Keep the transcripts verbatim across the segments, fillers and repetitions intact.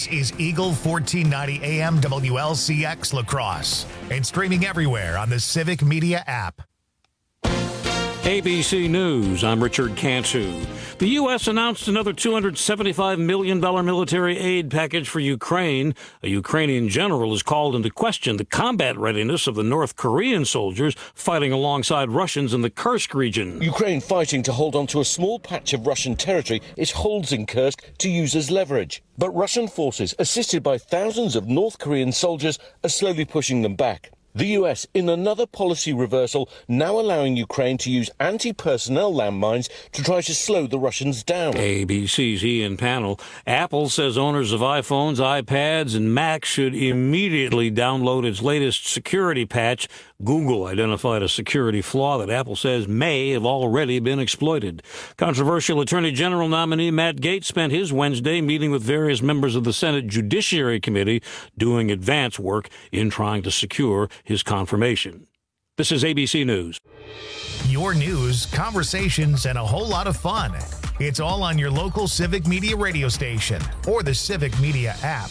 This is Eagle fourteen ninety A M W L C X La Crosse and streaming everywhere on the Civic Media app. A B C News, I'm Richard Cantu. The U S announced another two hundred seventy-five million dollars military aid package for Ukraine. A Ukrainian general has called into question the combat readiness of the North Korean soldiers fighting alongside Russians in the Kursk region. Ukraine fighting to hold on to a small patch of Russian territory it holds in Kursk to use as leverage. But Russian forces, assisted by thousands of North Korean soldiers, are slowly pushing them back. The U S, in another policy reversal, now allowing Ukraine to use anti-personnel landmines to try to slow the Russians down. A B C's Ian Pannell. Apple says owners of iPhones, iPads, and Macs should immediately download its latest security patch. Google identified a security flaw that Apple says may have already been exploited. Controversial Attorney General nominee Matt Gaetz spent his Wednesday meeting with various members of the Senate Judiciary Committee doing advance work in trying to secure his confirmation. This is A B C News. Your news, conversations, and a whole lot of fun. It's all on your local Civic Media radio station or the Civic Media app.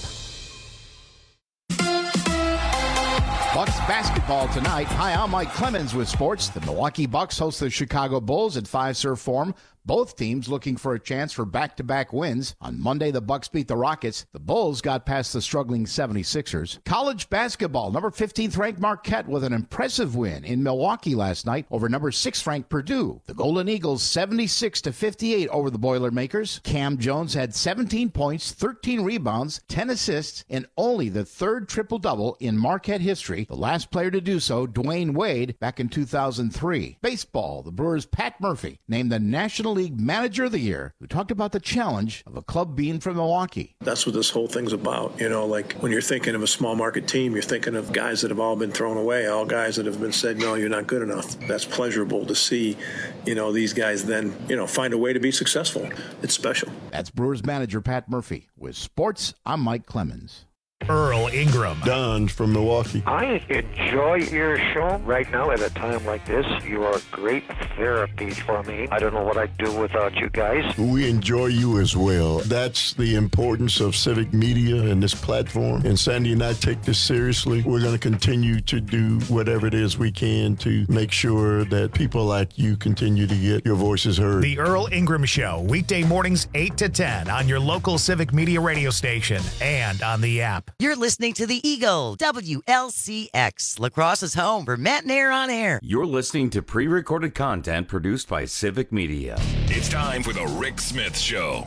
Bucks basketball tonight. Hi, I'm Mike Clemens with sports. The Milwaukee Bucks host the Chicago Bulls at Fiserv Forum. Both teams looking for a chance for back-to-back wins. On Monday, the Bucks beat the Rockets. The Bulls got past the struggling seventy-sixers. College basketball, number fifteenth ranked Marquette with an impressive win in Milwaukee last night over number sixth ranked Purdue. The Golden Eagles seventy-six to fifty-eight over the Boilermakers. Cam Jones had seventeen points, thirteen rebounds, ten assists, and only the third triple-double in Marquette history. The last player to do so, Dwayne Wade, back in two thousand three. Baseball, the Brewers' Pat Murphy named the National League Manager of the Year, who talked about the challenge of a club being from Milwaukee. That's what this whole thing's about. You know, like when you're thinking of a small market team, you're thinking of guys that have all been thrown away, all guys that have been said, no, you're not good enough. That's pleasurable to see, you know, these guys then, you know, find a way to be successful. It's special. That's Brewers manager Pat Murphy. With sports, I'm Mike Clemens. Earl Ingram. Don from Milwaukee. I enjoy your show right now at a time like this. You are great therapy for me. I don't know what I'd do without you guys. We enjoy you as well. That's the importance of civic media and this platform. And Sandy and I take this seriously. We're going to continue to do whatever it is we can to make sure that people like you continue to get your voices heard. The Earl Ingram Show, weekday mornings eight to ten on your local Civic Media radio station and on the app. You're listening to the Eagle W L C X, La Crosse's home for Matt and Air on Air. You're listening to pre-recorded content produced by Civic Media. It's time for the Rick Smith Show.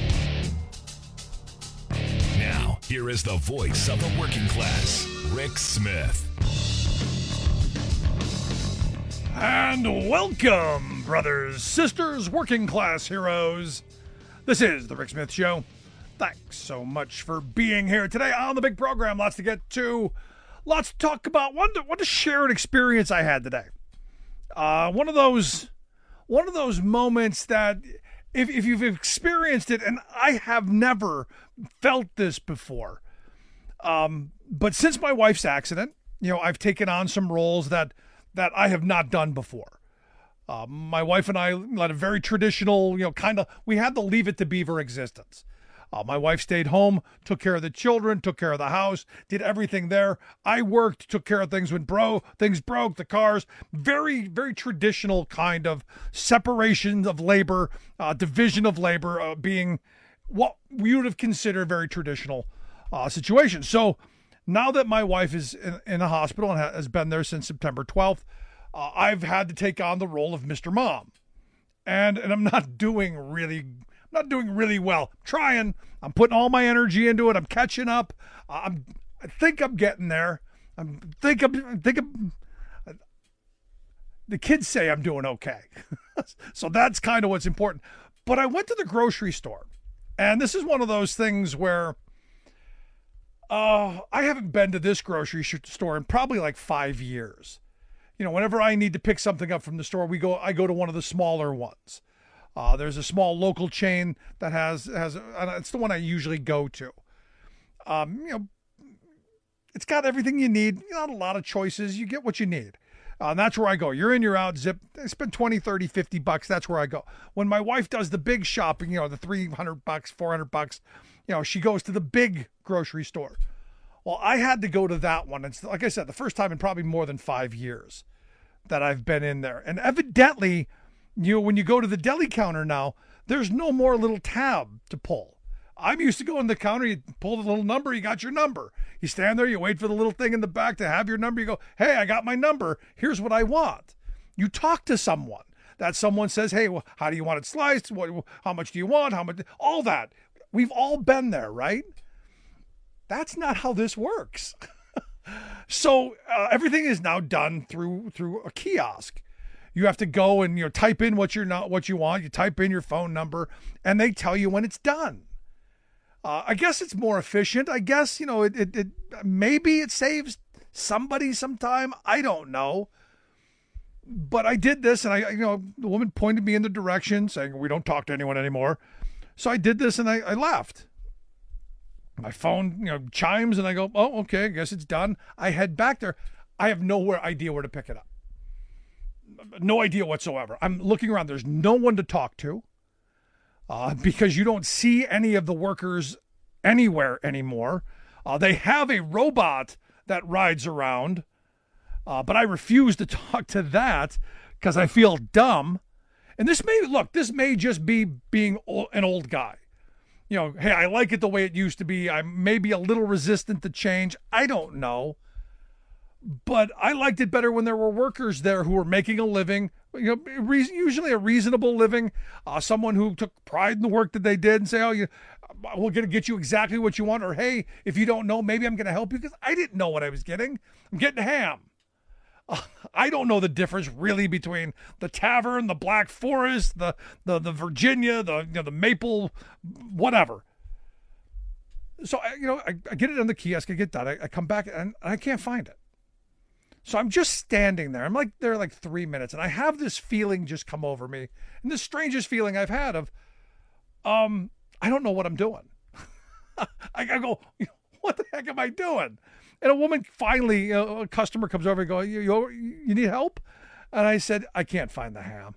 Now, here is the voice of the working class, Rick Smith. And welcome, brothers, sisters, working class heroes. This is the Rick Smith Show. Thanks so much for being here today on the big program. Lots to get to. Lots to talk about. One to, one to share an experience I had today. Uh, one of those one of those moments that if, if you've experienced it, and I have never felt this before. Um, but since my wife's accident, you know, I've taken on some roles that, that I have not done before. Uh, my wife and I led a very traditional, you know, kind of, we had the Leave It to Beaver existence. Uh, my wife stayed home, took care of the children, took care of the house, did everything there. I worked, took care of things when bro things broke, the cars. Very, very traditional kind of separation of labor, uh, division of labor, uh, being what we would have considered very traditional uh, situation. So now that my wife is in, in a hospital and ha- has been there since September twelfth, uh, I've had to take on the role of Mister Mom, and and I'm not doing really. Not doing really well. I'm trying. I'm putting all my energy into it. I'm catching up. I'm. I think I'm getting there. I think I'm. I think I'm. The kids say I'm doing okay, so that's kind of what's important. But I went to the grocery store, and this is one of those things where uh, I haven't been to this grocery store in probably like five years. You know, whenever I need to pick something up from the store, we go. I go to one of the smaller ones. Uh, there's a small local chain that has, has uh, it's the one I usually go to. Um, you know, it's got everything you need. Not a lot of choices. You get what you need. Uh, and that's where I go. You're in, you're out, zip. I spend twenty, thirty, fifty bucks. That's where I go. When my wife does the big shopping, you know, the three hundred bucks, four hundred bucks, you know, she goes to the big grocery store. Well, I had to go to that one. It's like I said, the first time in probably more than five years that I've been in there. And evidently, you know, when you go to the deli counter now, there's no more little tab to pull. I'm used to going to the counter, you pull the little number, you got your number. You stand there, you wait for the little thing in the back to have your number. You go, hey, I got my number. Here's what I want. You talk to someone. That someone says, hey, well, how do you want it sliced? What, how much do you want? How much? All that. We've all been there, right? That's not how this works. So uh, everything is now done through through a kiosk. You have to go and, you know, type in what you're not what you want. You type in your phone number, and they tell you when it's done. Uh, I guess it's more efficient. I guess, you know, it, it it maybe it saves somebody some time. I don't know. But I did this, and I, you know, the woman pointed me in the direction, saying we don't talk to anyone anymore. So I did this, and I, I left. My phone, you know, chimes, and I go, oh, okay, I guess it's done. I head back there. I have no idea where to pick it up. No idea whatsoever. I'm looking around. There's no one to talk to uh, because you don't see any of the workers anywhere anymore. Uh, they have a robot that rides around, uh, but I refuse to talk to that because I feel dumb. And this may, look, this may just be being an old guy. You know, hey, I like it the way it used to be. I'm maybe a little resistant to change. I don't know. But I liked it better when there were workers there who were making a living, you know, re- usually a reasonable living, uh, someone who took pride in the work that they did and say, oh, you, we're going to get you exactly what you want. Or, hey, if you don't know, maybe I'm going to help you, because I didn't know what I was getting. I'm getting ham. Uh, I don't know the difference really between the Tavern, the Black Forest, the the the Virginia, the you know the Maple, whatever. So I, you know, I, I get it on the kiosk, I get that, I, I come back and I can't find it. So I'm just standing there. I'm like there like three minutes, and I have this feeling just come over me, and the strangest feeling I've had of, um, I don't know what I'm doing. I, I go, what the heck am I doing? And a woman finally, uh, a customer comes over and goes, you, you, you need help? And I said, I can't find the ham.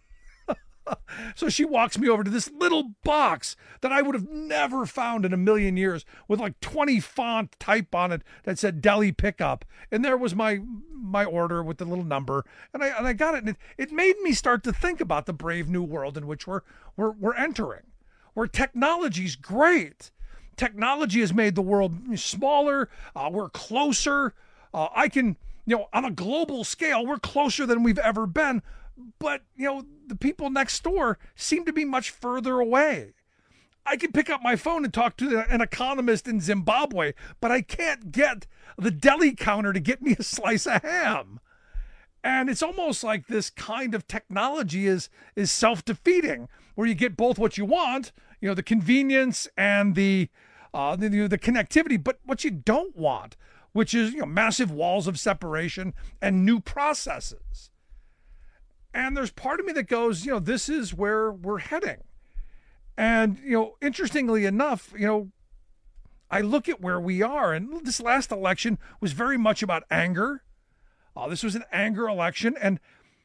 So she walks me over to this little box that I would have never found in a million years, with like twenty font type on it that said deli pickup. And there was my my order with the little number. And I and I got it. And it, it made me start to think about the brave new world in which we're we're we're entering, where technology's great. Technology has made the world smaller. Uh, we're closer. Uh, I can, you know, on a global scale, we're closer than we've ever been. But, you know, the people next door seem to be much further away. I can pick up my phone and talk to an economist in Zimbabwe, but I can't get the deli counter to get me a slice of ham. And it's almost like this kind of technology is is self-defeating, where you get both what you want, you know, the convenience and the uh, the, the connectivity, but what you don't want, which is, you know, massive walls of separation and new processes. And there's part of me that goes, you know, this is where we're heading. And, you know, interestingly enough, you know, I look at where we are, and this last election was very much about anger. Uh, this was an anger election, and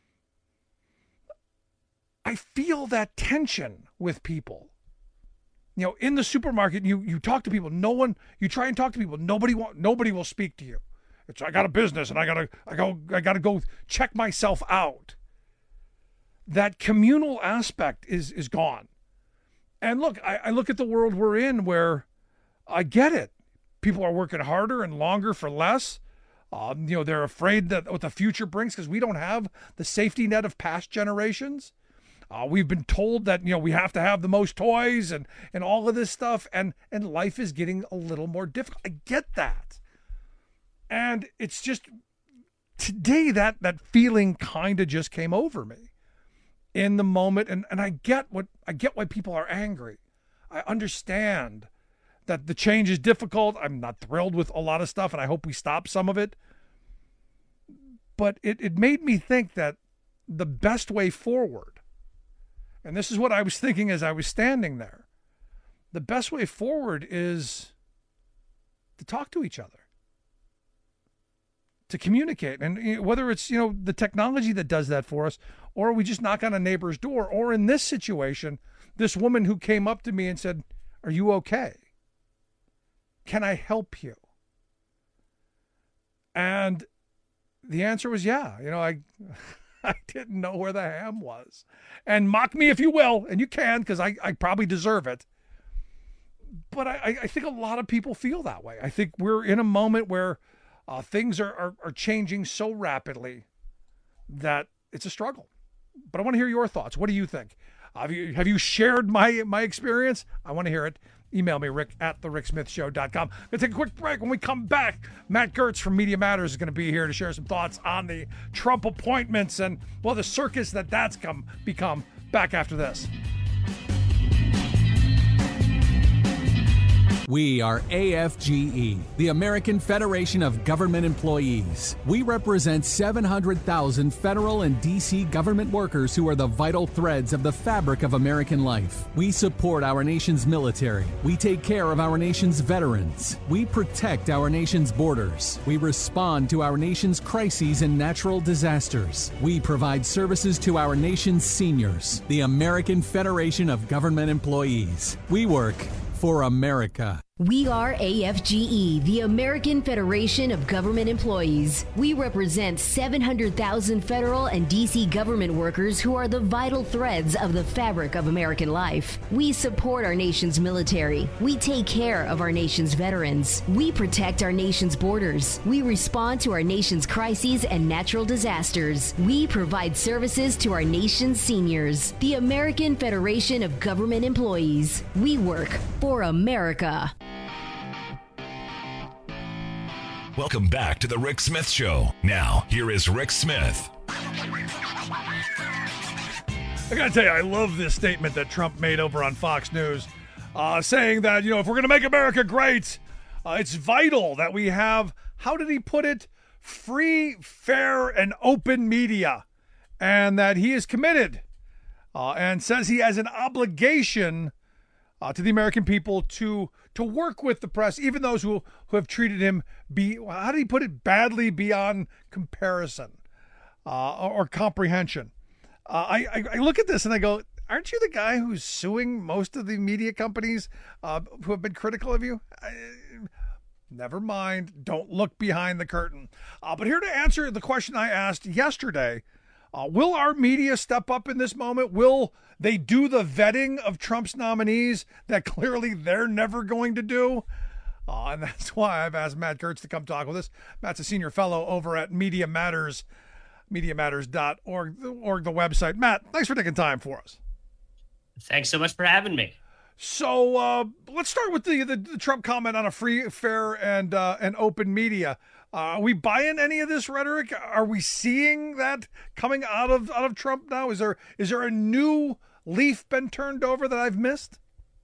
I feel that tension with people. You know, in the supermarket, you you talk to people. No one, you try and talk to people. Nobody want, nobody will speak to you. It's, I got a business, and I gotta, I go, I gotta go check myself out. That communal aspect is is gone. And look, I, I look at the world we're in, where I get it. People are working harder and longer for less. Um, you know, they're afraid that what the future brings, because we don't have the safety net of past generations. Uh, we've been told that, you know, we have to have the most toys and, and all of this stuff. And, and life is getting a little more difficult. I get that. And it's just today that, that feeling kind of just came over me in the moment. And, and I get what, I get why people are angry. I understand that the change is difficult. I'm not thrilled with a lot of stuff, and I hope we stop some of it. But it, it made me think that the best way forward, and this is what I was thinking as I was standing there, the best way forward is to talk to each other, to communicate. And whether it's, you know, the technology that does that for us, or we just knock on a neighbor's door, or in this situation, this woman who came up to me and said, "Are you okay?" can I help you? And the answer was yeah. You know, I I didn't know where the ham was. And mock me if you will, and you can, because I, I probably deserve it. But I, I think a lot of people feel that way. I think we're in a moment where uh, things are, are, are changing so rapidly that it's a struggle. But I want to hear your thoughts. What do you think? Have you, have you shared my, my experience? I want to hear it. Email me, Rick at the rick smith show dot com. Going to take a quick break. When we come back, Matt Gertz from Media Matters is going to be here to share some thoughts on the Trump appointments and, well, the circus that that's come become. Back after this. We are A F G E, the American Federation of Government Employees. We represent seven hundred thousand federal and D C government workers who are the vital threads of the fabric of American life. We support our nation's military. We take care of our nation's veterans. We protect our nation's borders. We respond to our nation's crises and natural disasters. We provide services to our nation's seniors. The American Federation of Government Employees. We work for America. We are A F G E, the American Federation of Government Employees. We represent seven hundred thousand federal and D C government workers who are the vital threads of the fabric of American life. We support our nation's military. We take care of our nation's veterans. We protect our nation's borders. We respond to our nation's crises and natural disasters. We provide services to our nation's seniors. The American Federation of Government Employees. We work for America. Welcome back to the Rick Smith Show. Now, here is Rick Smith. I gotta tell you, I love this statement that Trump made over on Fox News, uh, saying that, you know, if we're gonna make America great, uh, it's vital that we have, how did he put it, free, fair, and open media, and that he is committed, uh, and says he has an obligation Uh, to the American people to to work with the press, even those who, who have treated him, be how did he put it, badly beyond comparison uh, or, or comprehension. Uh, I, I, I look at this and I go, aren't you the guy who's suing most of the media companies uh, who have been critical of you? I, never mind. Don't look behind the curtain. Uh, but here to answer the question I asked yesterday, Uh, will our media step up in this moment? Will they do the vetting of Trump's nominees that clearly they're never going to do? Uh, and that's why I've asked Matt Gertz to come talk with us. Matt's a senior fellow over at Media Matters, media matters dot org, org, the website. Matt, thanks for taking time for us. Thanks so much for having me. So uh, let's start with the, the, the Trump comment on a free, fair, and uh, and open media. Uh, are we buying any of this rhetoric? Are we seeing that coming out of out of Trump now? Is there is there a new leaf been turned over that I've missed?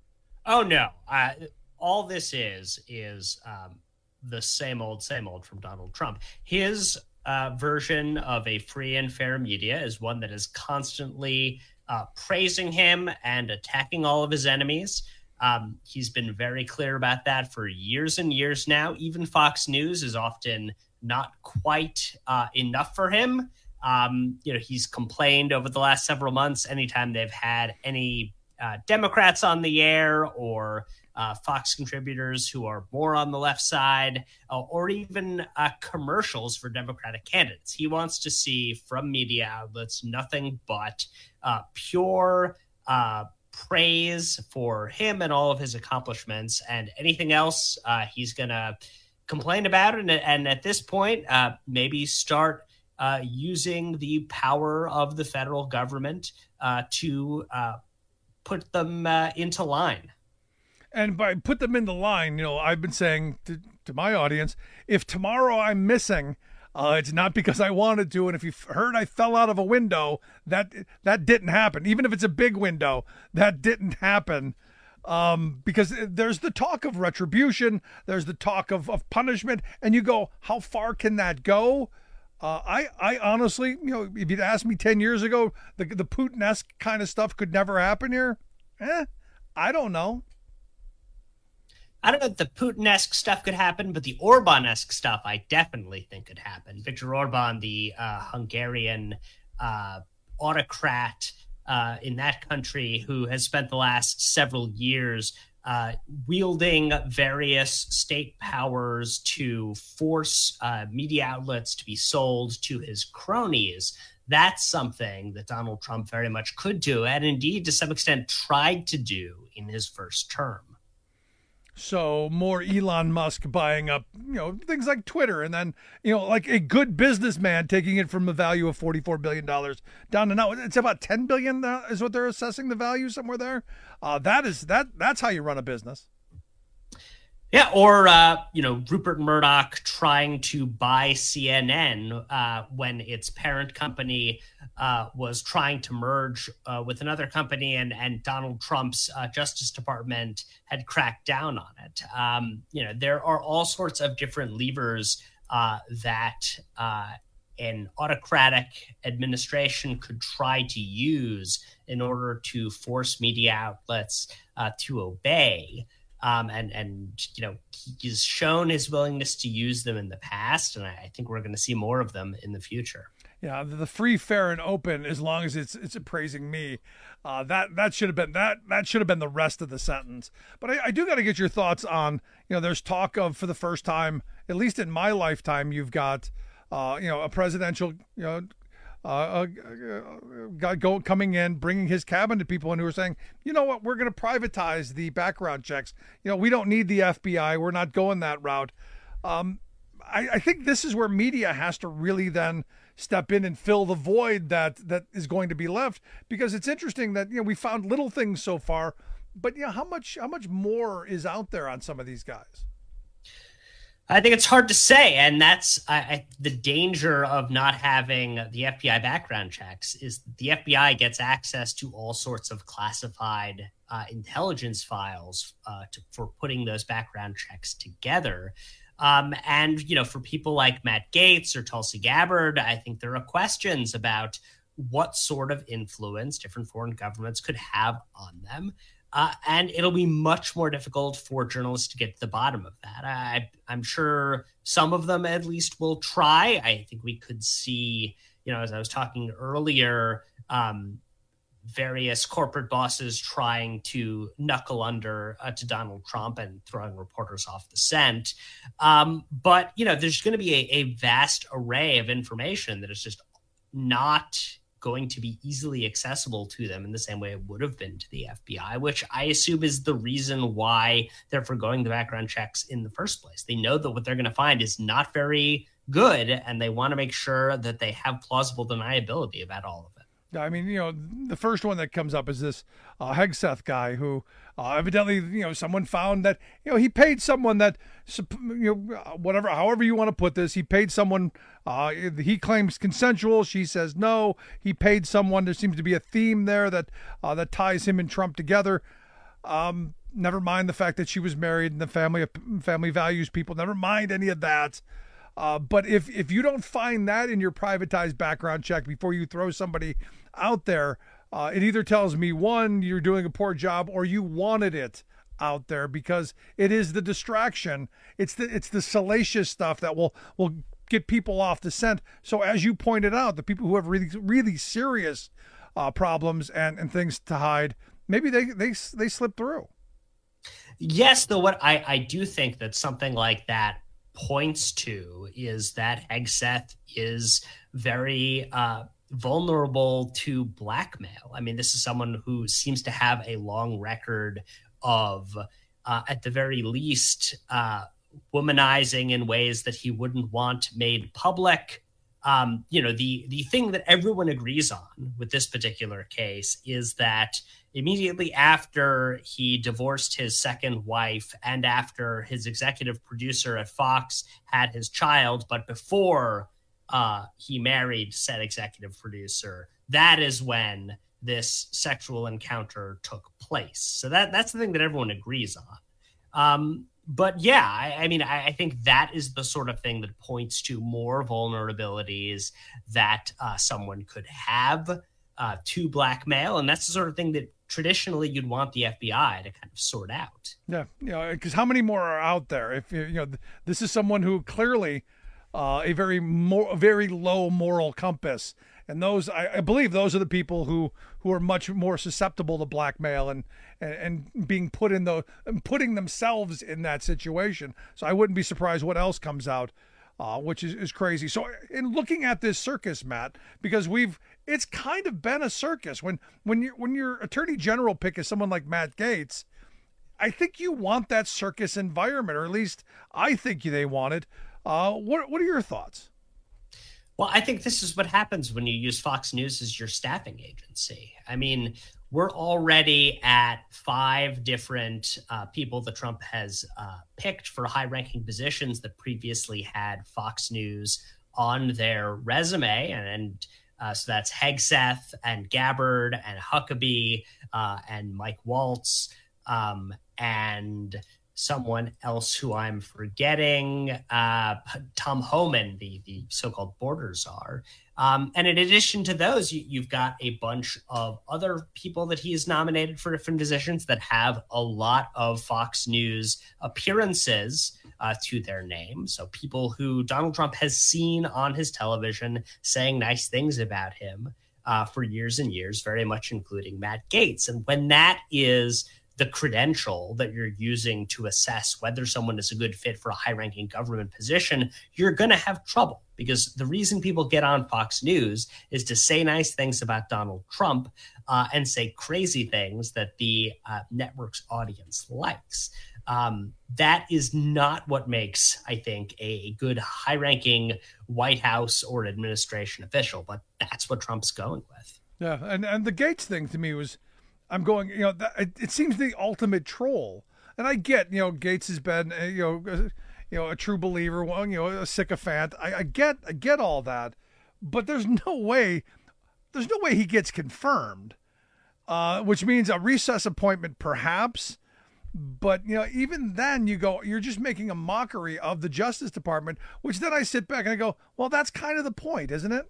Oh no! Uh, all this is is um, the same old, same old from Donald Trump. His uh, version of a free and fair media is one that is constantly uh, praising him and attacking all of his enemies. Um, he's been very clear about that for years and years now. Even Fox News is often not quite uh, enough for him. Um, you know, he's complained over the last several months anytime they've had any uh, Democrats on the air or uh, Fox contributors who are more on the left side, uh, or even uh, commercials for Democratic candidates. He wants to see from media outlets nothing but uh, pure uh praise for him and all of his accomplishments, and anything else uh, he's going to complain about. And, and at this point, uh, maybe start uh, using the power of the federal government uh, to uh, put them uh, into line. And by put them into line, you know, I've been saying to, to my audience, if tomorrow I'm missing, Uh, it's not because I wanted to, and if you heard I fell out of a window, that that didn't happen. Even if it's a big window, that didn't happen. Um, because there's the talk of retribution, there's the talk of, of punishment, and you go, how far can that go? Uh, I I honestly, you know, if you'd asked me ten years ago, the the Putin-esque kind of stuff could never happen here. Eh, I don't know. I don't know if the Putin-esque stuff could happen, but the Orban-esque stuff I definitely think could happen. Viktor Orban, the uh, Hungarian uh, autocrat uh, in that country who has spent the last several years uh, wielding various state powers to force uh, media outlets to be sold to his cronies. That's something that Donald Trump very much could do, and indeed, to some extent, tried to do in his first term. So more Elon Musk buying up, you know, things like Twitter, and then, you know, like a good businessman taking it from a value of forty-four billion dollars down to now it's about ten billion dollars is what they're assessing the value, somewhere there. Uh, that is that that's how you run a business. Yeah, or, uh, you know, Rupert Murdoch trying to buy C N N uh, when its parent company uh, was trying to merge uh, with another company, and, and Donald Trump's uh, Justice Department had cracked down on it. Um, you know, there are all sorts of different levers uh, that uh, an autocratic administration could try to use in order to force media outlets uh, to obey. Um, and, and, you know, he's shown his willingness to use them in the past, and I think we're going to see more of them in the future. Yeah, the free, fair, and open, as long as it's it's appraising me, uh, that that should have been that that should have been the rest of the sentence. But I, I do got to get your thoughts on, you know, there's talk of, for the first time, at least in my lifetime, you've got, uh, you know, a presidential, you know, Uh, uh, guy go coming in, bringing his cabinet people in who are saying, you know what, we're going to privatize the background checks. You know, we don't need the F B I. We're not going that route. Um, I, I think this is where media has to really then step in and fill the void that that is going to be left, because it's interesting that, you know, we found little things so far, but you know, how much how much more is out there on some of these guys? I think it's hard to say, and that's I, I, the danger of not having the F B I background checks is the F B I gets access to all sorts of classified uh, intelligence files uh, to, for putting those background checks together. Um, and, you know, for people like Matt Gaetz or Tulsi Gabbard, I think there are questions about what sort of influence different foreign governments could have on them. Uh, and it'll be much more difficult for journalists to get to the bottom of that. I, I'm sure some of them at least will try. I think we could see, you know, as I was talking earlier, um, various corporate bosses trying to knuckle under uh, to Donald Trump and throwing reporters off the scent. Um, but, you know, there's going to be a, a vast array of information that is just not going to be easily accessible to them in the same way it would have been to the F B I, which I assume is the reason why they're foregoing the background checks in the first place. They know that what they're going to find is not very good, and they want to make sure that they have plausible deniability about all of it. I mean, you know, the first one that comes up is this uh, Hegseth guy who uh, evidently, you know, someone found that, you know, he paid someone that, you know, whatever, however you want to put this, he paid someone, uh, he claims consensual. She says no. He paid someone. There seems to be a theme there that uh, that ties him and Trump together. Um, never mind the fact that she was married and the family family values people. Never mind any of that. Uh, but if, if you don't find that in your privatized background check before you throw somebody out there, uh, it either tells me, one, you're doing a poor job, or you wanted it out there, because it is the distraction. It's the it's the salacious stuff that will will get people off the scent. So as you pointed out, the people who have really really serious uh, problems and, and things to hide, maybe they they they slip through. Yes, though what I, I do think that something like that points to is that Hegseth is very uh, vulnerable to blackmail. I mean, this is someone who seems to have a long record of, uh, at the very least, uh, womanizing in ways that he wouldn't want made public. Um, you know, the the thing that everyone agrees on with this particular case is that immediately after he divorced his second wife and after his executive producer at Fox had his child, but before uh, he married said executive producer, that is when this sexual encounter took place. So that that's the thing that everyone agrees on. Um, But yeah, I, I mean, I, I think that is the sort of thing that points to more vulnerabilities that uh, someone could have uh, to blackmail. And that's the sort of thing that traditionally you'd want the F B I to kind of sort out. Yeah, you know, because how many more are out there? If you know, this is someone who clearly uh, a very more, very low moral compass, and those I, I believe those are the people who who are much more susceptible to blackmail and and, and being put in the and putting themselves in that situation. So I wouldn't be surprised what else comes out, uh, which is, is crazy. So in looking at this circus, Matt, because we've it's kind of been a circus when when you when your attorney general pick is someone like Matt Gaetz. I think you want that circus environment, or at least I think they want it. Uh, what what are your thoughts? Well, I think this is what happens when you use Fox News as your staffing agency. I mean, we're already at five different uh, people that Trump has uh, picked for high-ranking positions that previously had Fox News on their resume, and, and uh, so that's Hegseth and Gabbard and Huckabee uh, and Mike Waltz. Um, and someone else who I'm forgetting, uh, Tom Homan, the, the so-called border czar. Um, and in addition to those, you, you've got a bunch of other people that he has nominated for different positions that have a lot of Fox News appearances uh, to their name. So people who Donald Trump has seen on his television saying nice things about him uh, for years and years, very much including Matt Gaetz. And when that is the credential that you're using to assess whether someone is a good fit for a high-ranking government position, you're going to have trouble, because the reason people get on Fox News is to say nice things about Donald Trump uh, and say crazy things that the uh, network's audience likes. Um, that is not what makes, I think, a good high-ranking White House or administration official, but that's what Trump's going with. Yeah, and, and the Gaetz thing to me was, I'm going, you know, that, it, it seems the ultimate troll. And I get, you know, Gaetz has been, uh, you know, uh, you know, a true believer, well, you know, a sycophant. I, I get, I get all that, but there's no way, there's no way he gets confirmed, uh, which means a recess appointment, perhaps. But, you know, even then you go, you're just making a mockery of the Justice Department, which then I sit back and I go, well, that's kind of the point, isn't it?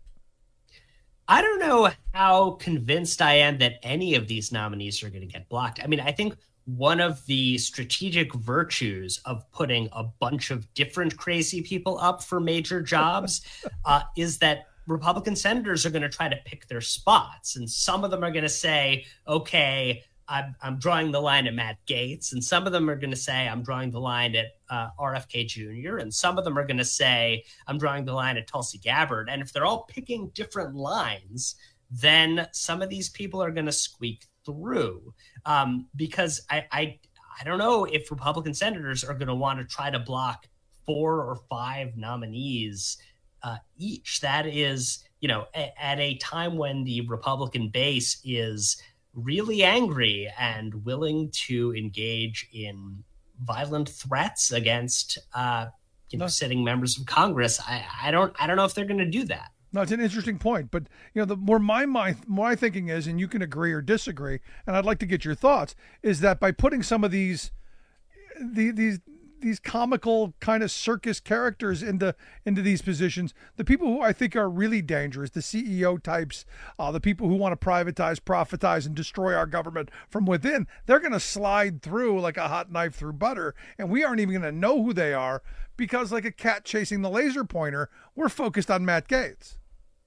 I don't know how convinced I am that any of these nominees are going to get blocked. I mean, I think one of the strategic virtues of putting a bunch of different crazy people up for major jobs uh, is that Republican senators are going to try to pick their spots. And some of them are going to say, okay, I'm, I'm drawing the line at Matt Gaetz. And some of them are going to say, I'm drawing the line at uh, R F K Junior And some of them are going to say, I'm drawing the line at Tulsi Gabbard. And if they're all picking different lines, then some of these people are going to squeak through. Um, because I, I, I don't know if Republican senators are going to want to try to block four or five nominees uh, each. That is, you know, a, at a time when the Republican base is really angry and willing to engage in violent threats against uh, you know, no. sitting members of Congress. I, I don't I don't know if they're going to do that. No, it's an interesting point, but you know, the more my my my thinking is, and you can agree or disagree, and I'd like to get your thoughts, is that by putting some of these the, these these comical kind of circus characters into into these positions, the people who I think are really dangerous, the C E O types, uh, the people who want to privatize, profitize, and destroy our government from within, they're going to slide through like a hot knife through butter, and we aren't even going to know who they are because, like a cat chasing the laser pointer, we're focused on Matt Gaetz.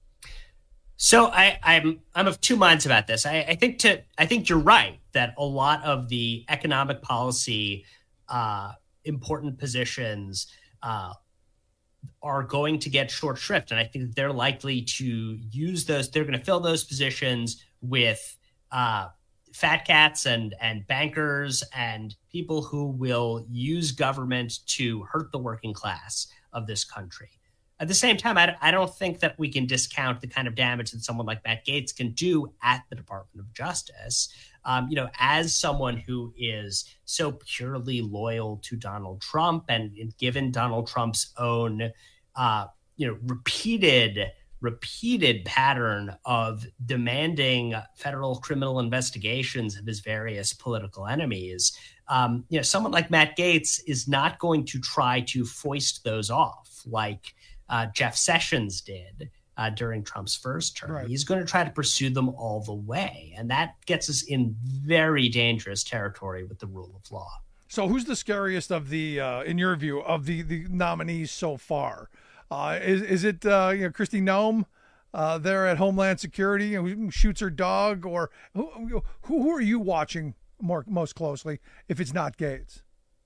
So I, I'm I'm of two minds about this. I, I think to I think you're right that a lot of the economic policy uh, important positions uh, are going to get short shrift. And I think they're likely to use those. They're going to fill those positions with uh, fat cats and, and bankers and people who will use government to hurt the working class of this country. At the same time, I, I don't think that we can discount the kind of damage that someone like Matt Gaetz can do at the Department of Justice. Um, you know, as someone who is so purely loyal to Donald Trump and, and given Donald Trump's own, uh, you know, repeated, repeated pattern of demanding federal criminal investigations of his various political enemies, um, you know, someone like Matt Gaetz is not going to try to foist those off like uh, Jeff Sessions did Uh, during Trump's first term. Right. He's going to try to pursue them all the way. And that gets us in very dangerous territory with the rule of law. So who's the scariest of the, uh, in your view, of the, the nominees so far? Uh, is, is it uh, you know, Kristi Noem? uh, there at Homeland Security who shoots her dog, or who, who, who are you watching more most closely if it's not Gates?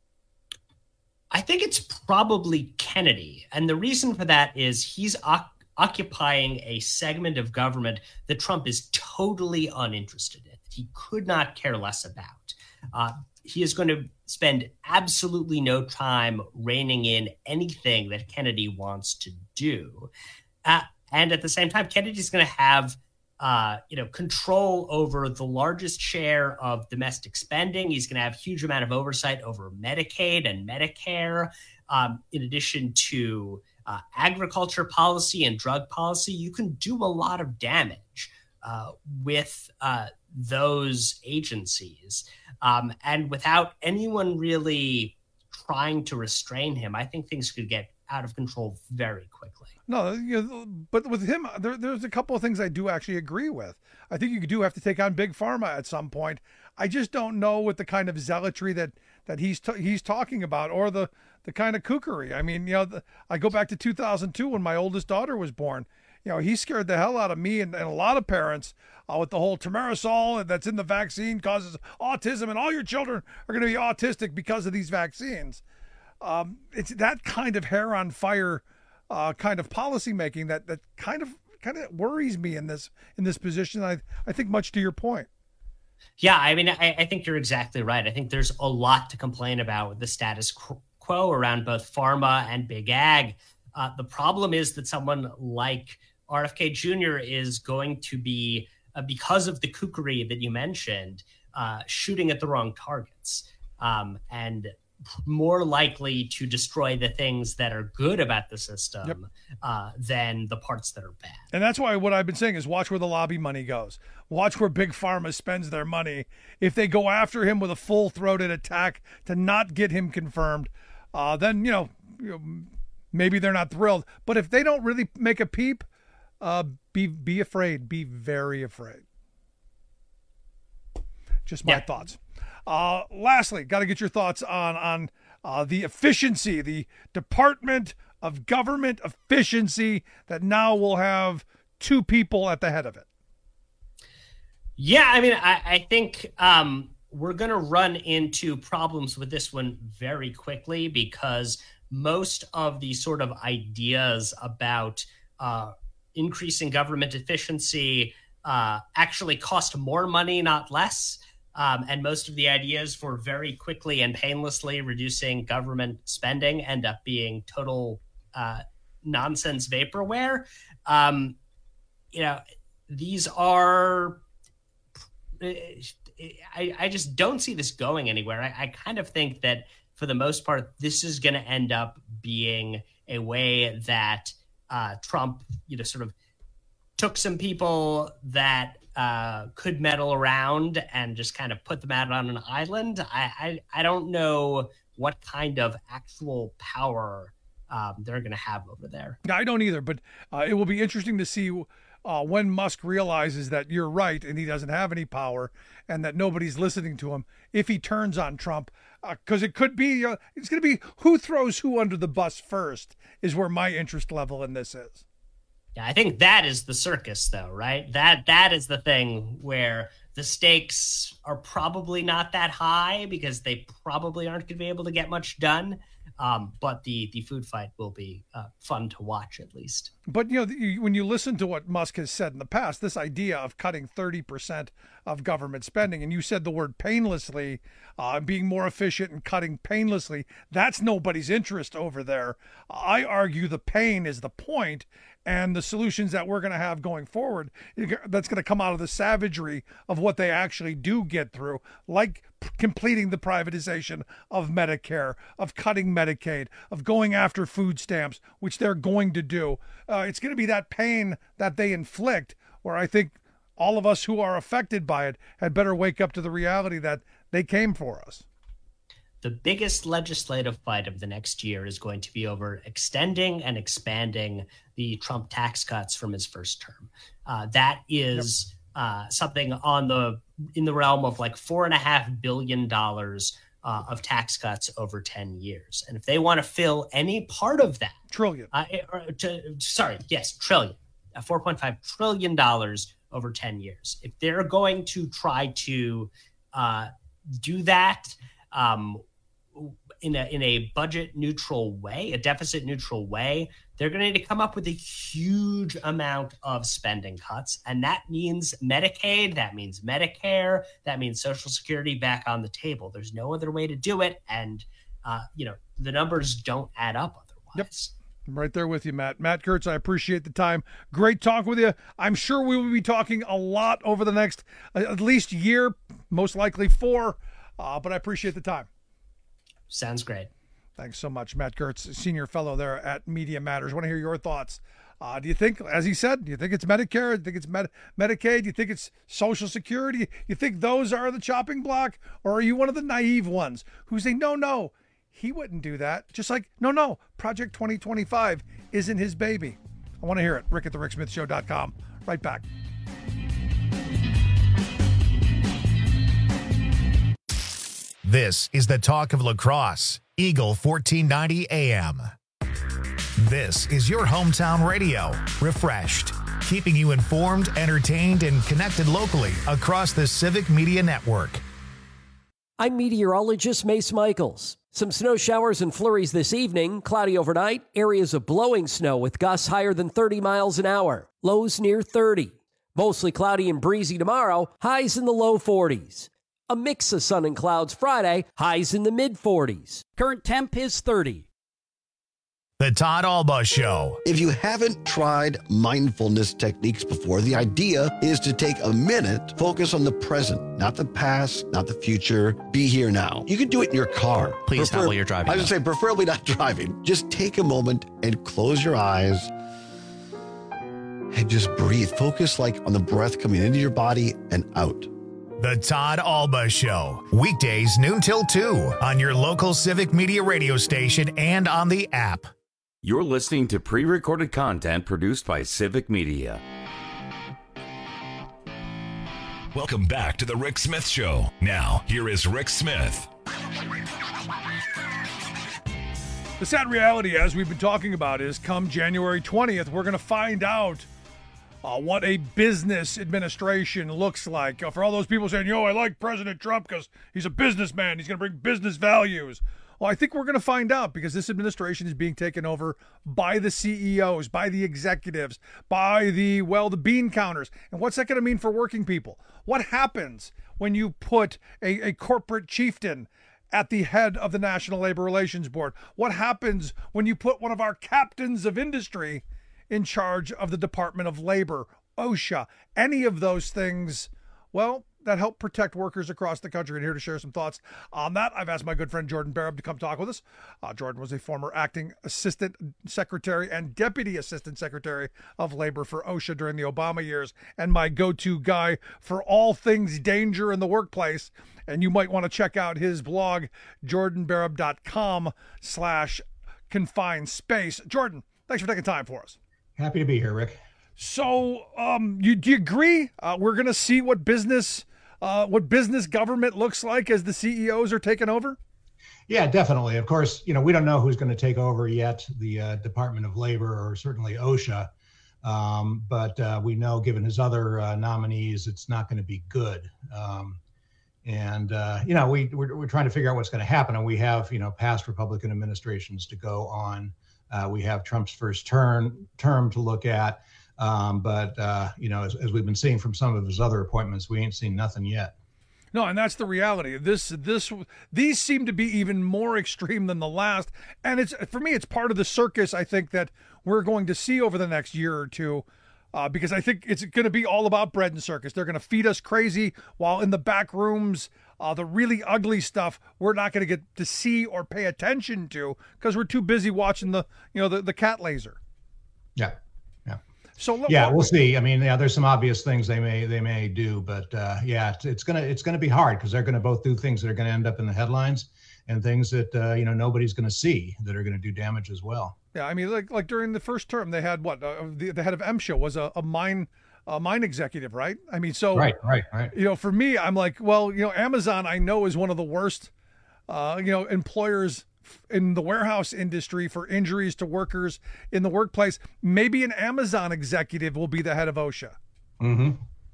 I think it's probably Kennedy. And the reason for that is he's oc- occupying a segment of government that Trump is totally uninterested in. He could not care less about. Uh, he is going to spend absolutely no time reining in anything that Kennedy wants to do. Uh, and at the same time, Kennedy's going to have Uh, you know, control over the largest share of domestic spending. He's going to have a huge amount of oversight over Medicaid and Medicare, um, in addition to uh, agriculture policy and drug policy. You can do a lot of damage uh, with uh, those agencies. Um, and without anyone really trying to restrain him, I think things could get out of control very quickly. No, you know, but with him, there, there's a couple of things I do actually agree with. I think you do have to take on Big Pharma at some point. I just don't know with the kind of zealotry that that he's t- he's talking about, or the the kind of kookery. I mean, you know, the, I go back to two thousand two when my oldest daughter was born. You know, he scared the hell out of me and, and a lot of parents uh, with the whole Thimerosal that's in the vaccine causes autism, and all your children are going to be autistic because of these vaccines. Um, it's that kind of hair on fire uh, kind of policy making that that kind of kind of worries me in this in this position. I I think much to your point. Yeah, I mean, I, I think you're exactly right. I think there's a lot to complain about with the status quo around both pharma and big ag. Uh, the problem is that someone like R F K Junior is going to be, uh, because of the kookery that you mentioned, uh, shooting at the wrong targets, um, and more likely to destroy the things that are good about the system, yep. uh, than the parts that are bad. And that's why what I've been saying is watch where the lobby money goes. Watch where Big Pharma spends their money. If they go after him with a full-throated attack to not get him confirmed, uh, then, you know, you know, maybe they're not thrilled. But if they don't really make a peep, uh, be be afraid. Be very afraid. Just my yeah. thoughts. Uh, lastly, got to get your thoughts on on uh, the efficiency, the Department of Government Efficiency that now will have two people at the head of it. Yeah, I mean, I, I think um, we're going to run into problems with this one very quickly, because most of the sort of ideas about uh, increasing government efficiency uh, actually cost more money, not less. Um, and most of the ideas for very quickly and painlessly reducing government spending end up being total uh, nonsense vaporware. Um, you know, these are, I, I just don't see this going anywhere. I, I kind of think that for the most part, this is going to end up being a way that uh, Trump, you know, sort of took some people that uh, could meddle around and just kind of put them out on an island. I, I, I don't know what kind of actual power um, they're going to have over there. I don't either, but uh, it will be interesting to see uh, when Musk realizes that you're right and he doesn't have any power and that nobody's listening to him, if he turns on Trump, because uh, it could be, uh, it's going to be who throws who under the bus first is where my interest level in this is. Yeah, I think that is the circus, though, right? That that is the thing where the stakes are probably not that high because they probably aren't going to be able to get much done. Um, but the the food fight will be uh, fun to watch, at least. But, you know, you, when you listen to what Musk has said in the past, this idea of cutting thirty percent of government spending, and you said the word painlessly, uh, being more efficient and cutting painlessly, that's nobody's interest over there. I argue the pain is the point, and the solutions that we're going to have going forward, that's going to come out of the savagery of what they actually do get through, like p- completing the privatization of Medicare, of cutting Medicaid, of going after food stamps, which they're going to do. Uh, it's going to be that pain that they inflict, where I think all of us who are affected by it had better wake up to the reality that they came for us. The biggest legislative fight of the next year is going to be over extending and expanding the Trump tax cuts from his first term. Uh, that is yep. uh, something on the in the realm of like four and a half billion dollars uh, of tax cuts over ten years. And if they want to fill any part of that trillion, uh, or to, sorry, yes, trillion. uh, four point five trillion dollars over ten years. If they're going to try to uh, do that um, in a in a budget neutral way, a deficit neutral way, they're going to need to come up with a huge amount of spending cuts. And that means Medicaid, that means Medicare, that means Social Security back on the table. There's no other way to do it. And, uh, you know, the numbers don't add up otherwise. Yep. I'm right there with you, Matt. Matt Kurtz, I appreciate the time. Great talk with you. I'm sure we will be talking a lot over the next uh, at least year, most likely four, uh, but I appreciate the time. Sounds great. Thanks so much, Matt Kurtz, senior fellow there at Media Matters. I want to hear your thoughts. Uh, do you think, as he said, do you think it's Medicare? Do you think it's Med- Medicaid? Do you think it's Social Security? You think those are the chopping block? Or are you one of the naive ones who say, no, no, he wouldn't do that? Just like, no, no, Project twenty twenty-five isn't his baby. I want to hear it. Rick at the Rick Smith Show dot com. Right back. This is the talk of lacrosse. Eagle fourteen ninety A M. This is your hometown radio. Refreshed, keeping you informed, entertained, and connected locally across the Civic Media Network. I'm meteorologist Mace Michaels. Some snow showers and flurries this evening, cloudy overnight, areas of blowing snow with gusts higher than thirty miles an hour, lows near thirty. Mostly cloudy and breezy tomorrow, highs in the low forties. A mix of sun and clouds Friday, highs in the mid-forties. Current temp is thirty. The Todd Alba Show. If you haven't tried mindfulness techniques before, the idea is to take a minute, focus on the present, not the past, not the future. Be here now. You can do it in your car. Please Prefer- not while you're driving. I would say preferably not driving. Just take a moment and close your eyes and just breathe. Focus like on the breath coming into your body and out. The Todd Alba Show. Weekdays noon till two on your local Civic Media radio station and on the app. You're listening to pre-recorded content produced by Civic Media. Welcome back to the Rick Smith Show. Now, here is Rick Smith. The sad reality, as we've been talking about, is come January twentieth, we're going to find out uh, what a business administration looks like. Uh, for all those people saying, yo, I like President Trump because he's a businessman. He's going to bring business values. Well, I think we're going to find out because this administration is being taken over by the C E Os, by the executives, by the, well, the bean counters. And what's that going to mean for working people? What happens when you put a, a corporate chieftain at the head of the National Labor Relations Board? What happens when you put one of our captains of industry in charge of the Department of Labor, OSHA, any of those things? Well, that help protect workers across the country. And here to share some thoughts on that, I've asked my good friend Jordan Barab to come talk with us. Uh, Jordan was a former acting assistant secretary and deputy assistant secretary of labor for OSHA during the Obama years, and my go-to guy for all things danger in the workplace. And you might want to check out his blog, jordan barab dot com slash confined space. Jordan, thanks for taking time for us. Happy to be here, Rick. So, um, you, do you agree uh, we're going to see what business Uh, what business government looks like as the C E Os are taking over? Yeah, definitely. Of course, you know, we don't know who's going to take over yet, the uh, Department of Labor or certainly OSHA. Um, but uh, we know, given his other uh, nominees, it's not going to be good. Um, and, uh, you know, we, we're, we're trying to figure out what's going to happen. And we have, you know, past Republican administrations to go on. Uh, we have Trump's first term, term to look at. Um, but, uh, you know, as, as we've been seeing from some of his other appointments, we ain't seen nothing yet. No, and that's the reality. This, this, these seem to be even more extreme than the last. And it's, for me, it's part of the circus, I think, that we're going to see over the next year or two, uh, because I think it's going to be all about bread and circus. They're going to feed us crazy while in the back rooms, uh, the really ugly stuff we're not going to get to see or pay attention to because we're too busy watching the, you know, the, the cat laser. Yeah. So yeah, we'll see. I mean, yeah, there's some obvious things they may they may do, but uh, yeah, it's, it's gonna it's gonna be hard because they're gonna both do things that are gonna end up in the headlines and things that uh, you know nobody's gonna see that are gonna do damage as well. Yeah, I mean, like like during the first term, they had what uh, the the head of MSHA was a, a mine a mine executive, right? I mean, so right, right, right. You know, for me, I'm like, well, you know, Amazon I know is one of the worst, uh, you know, employers in the warehouse industry for injuries to workers in the workplace. Maybe an Amazon executive will be the head of OSHA. Mm-hmm.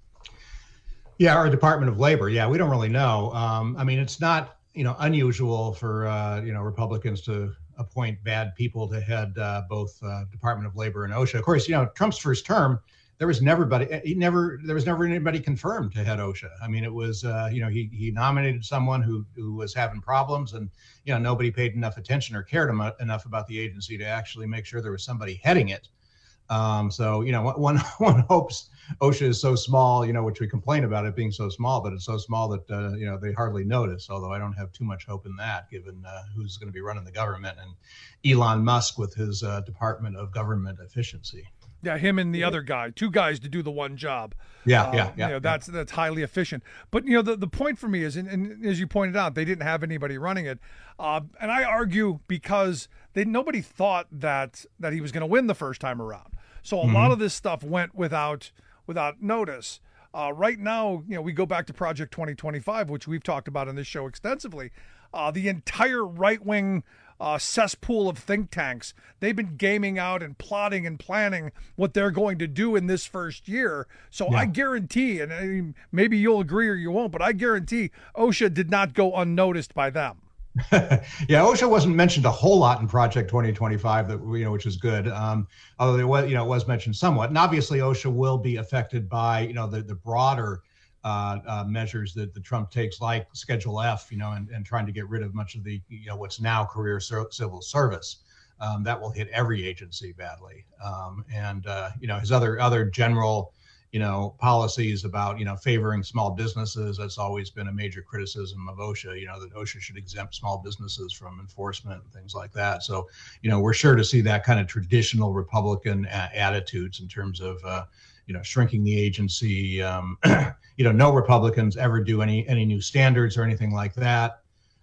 Yeah, or Department of Labor. Yeah, we don't really know. Um, I mean, it's not, you know, unusual for, uh, you know, Republicans to appoint bad people to head uh, both uh, Department of Labor and OSHA. Of course, you know, Trump's first term, there was never, he never, there was never anybody confirmed to head OSHA. I mean, it was, uh, you know, he he nominated someone who who was having problems, and you know, nobody paid enough attention or cared em- enough about the agency to actually make sure there was somebody heading it. Um, so, you know, one one hopes OSHA is so small, you know, which we complain about it being so small, but it's so small that uh, you know, they hardly notice. Although I don't have too much hope in that, given uh, who's going to be running the government, and Elon Musk with his uh, Department of Government Efficiency. Yeah, him and the other guy, two guys to do the one job. Yeah, uh, yeah, yeah. You know, that's that's highly efficient. But you know, the, the point for me is, and, and as you pointed out, they didn't have anybody running it, uh, and I argue because they nobody thought that that he was going to win the first time around. So a mm-hmm. lot of this stuff went without without notice. Uh, right now, you know, we go back to Project twenty twenty-five, which we've talked about in this show extensively. Uh, the entire right wing. Uh, cesspool of think tanks. They've been gaming out and plotting and planning what they're going to do in this first year. So yeah. I guarantee, and I mean, maybe you'll agree or you won't, but I guarantee OSHA did not go unnoticed by them. Yeah, OSHA wasn't mentioned a whole lot in Project twenty twenty-five, that you know, which is good. Um, although it was, you know, it was mentioned somewhat, and obviously OSHA will be affected by, you know, the the broader. Uh, uh, measures that the Trump takes, like Schedule F, you know, and, and trying to get rid of much of the, you know, what's now career ser- civil service. Um, that will hit every agency badly. Um, and, uh, you know, his other other general, you know, policies about, you know, favoring small businesses. That's always been a major criticism of OSHA, you know, that OSHA should exempt small businesses from enforcement and things like that. So, you know, we're sure to see that kind of traditional Republican a- attitudes in terms of, uh, you know, shrinking the agency. Um, you know, no Republicans ever do any any new standards or anything like that.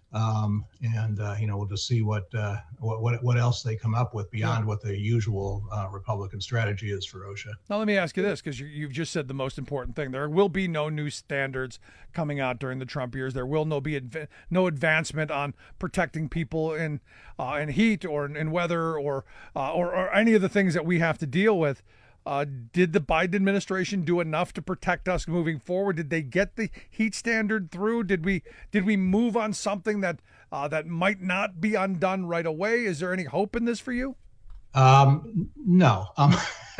Um, and uh, you know, we'll just see what uh, what what what else they come up with beyond yeah. what the usual uh, Republican strategy is for OSHA. Now, let me ask you this, because you, you've just said the most important thing. There will be no new standards coming out during the Trump years. There will no be adv- no advancement on protecting people in uh, in heat or in, in weather or, uh, or or any of the things that we have to deal with. Uh, did the Biden administration do enough to protect us moving forward? Did they get the heat standard through? Did we did we move on something that uh, that might not be undone right away? Is there any hope in this for you? Um, no. Um,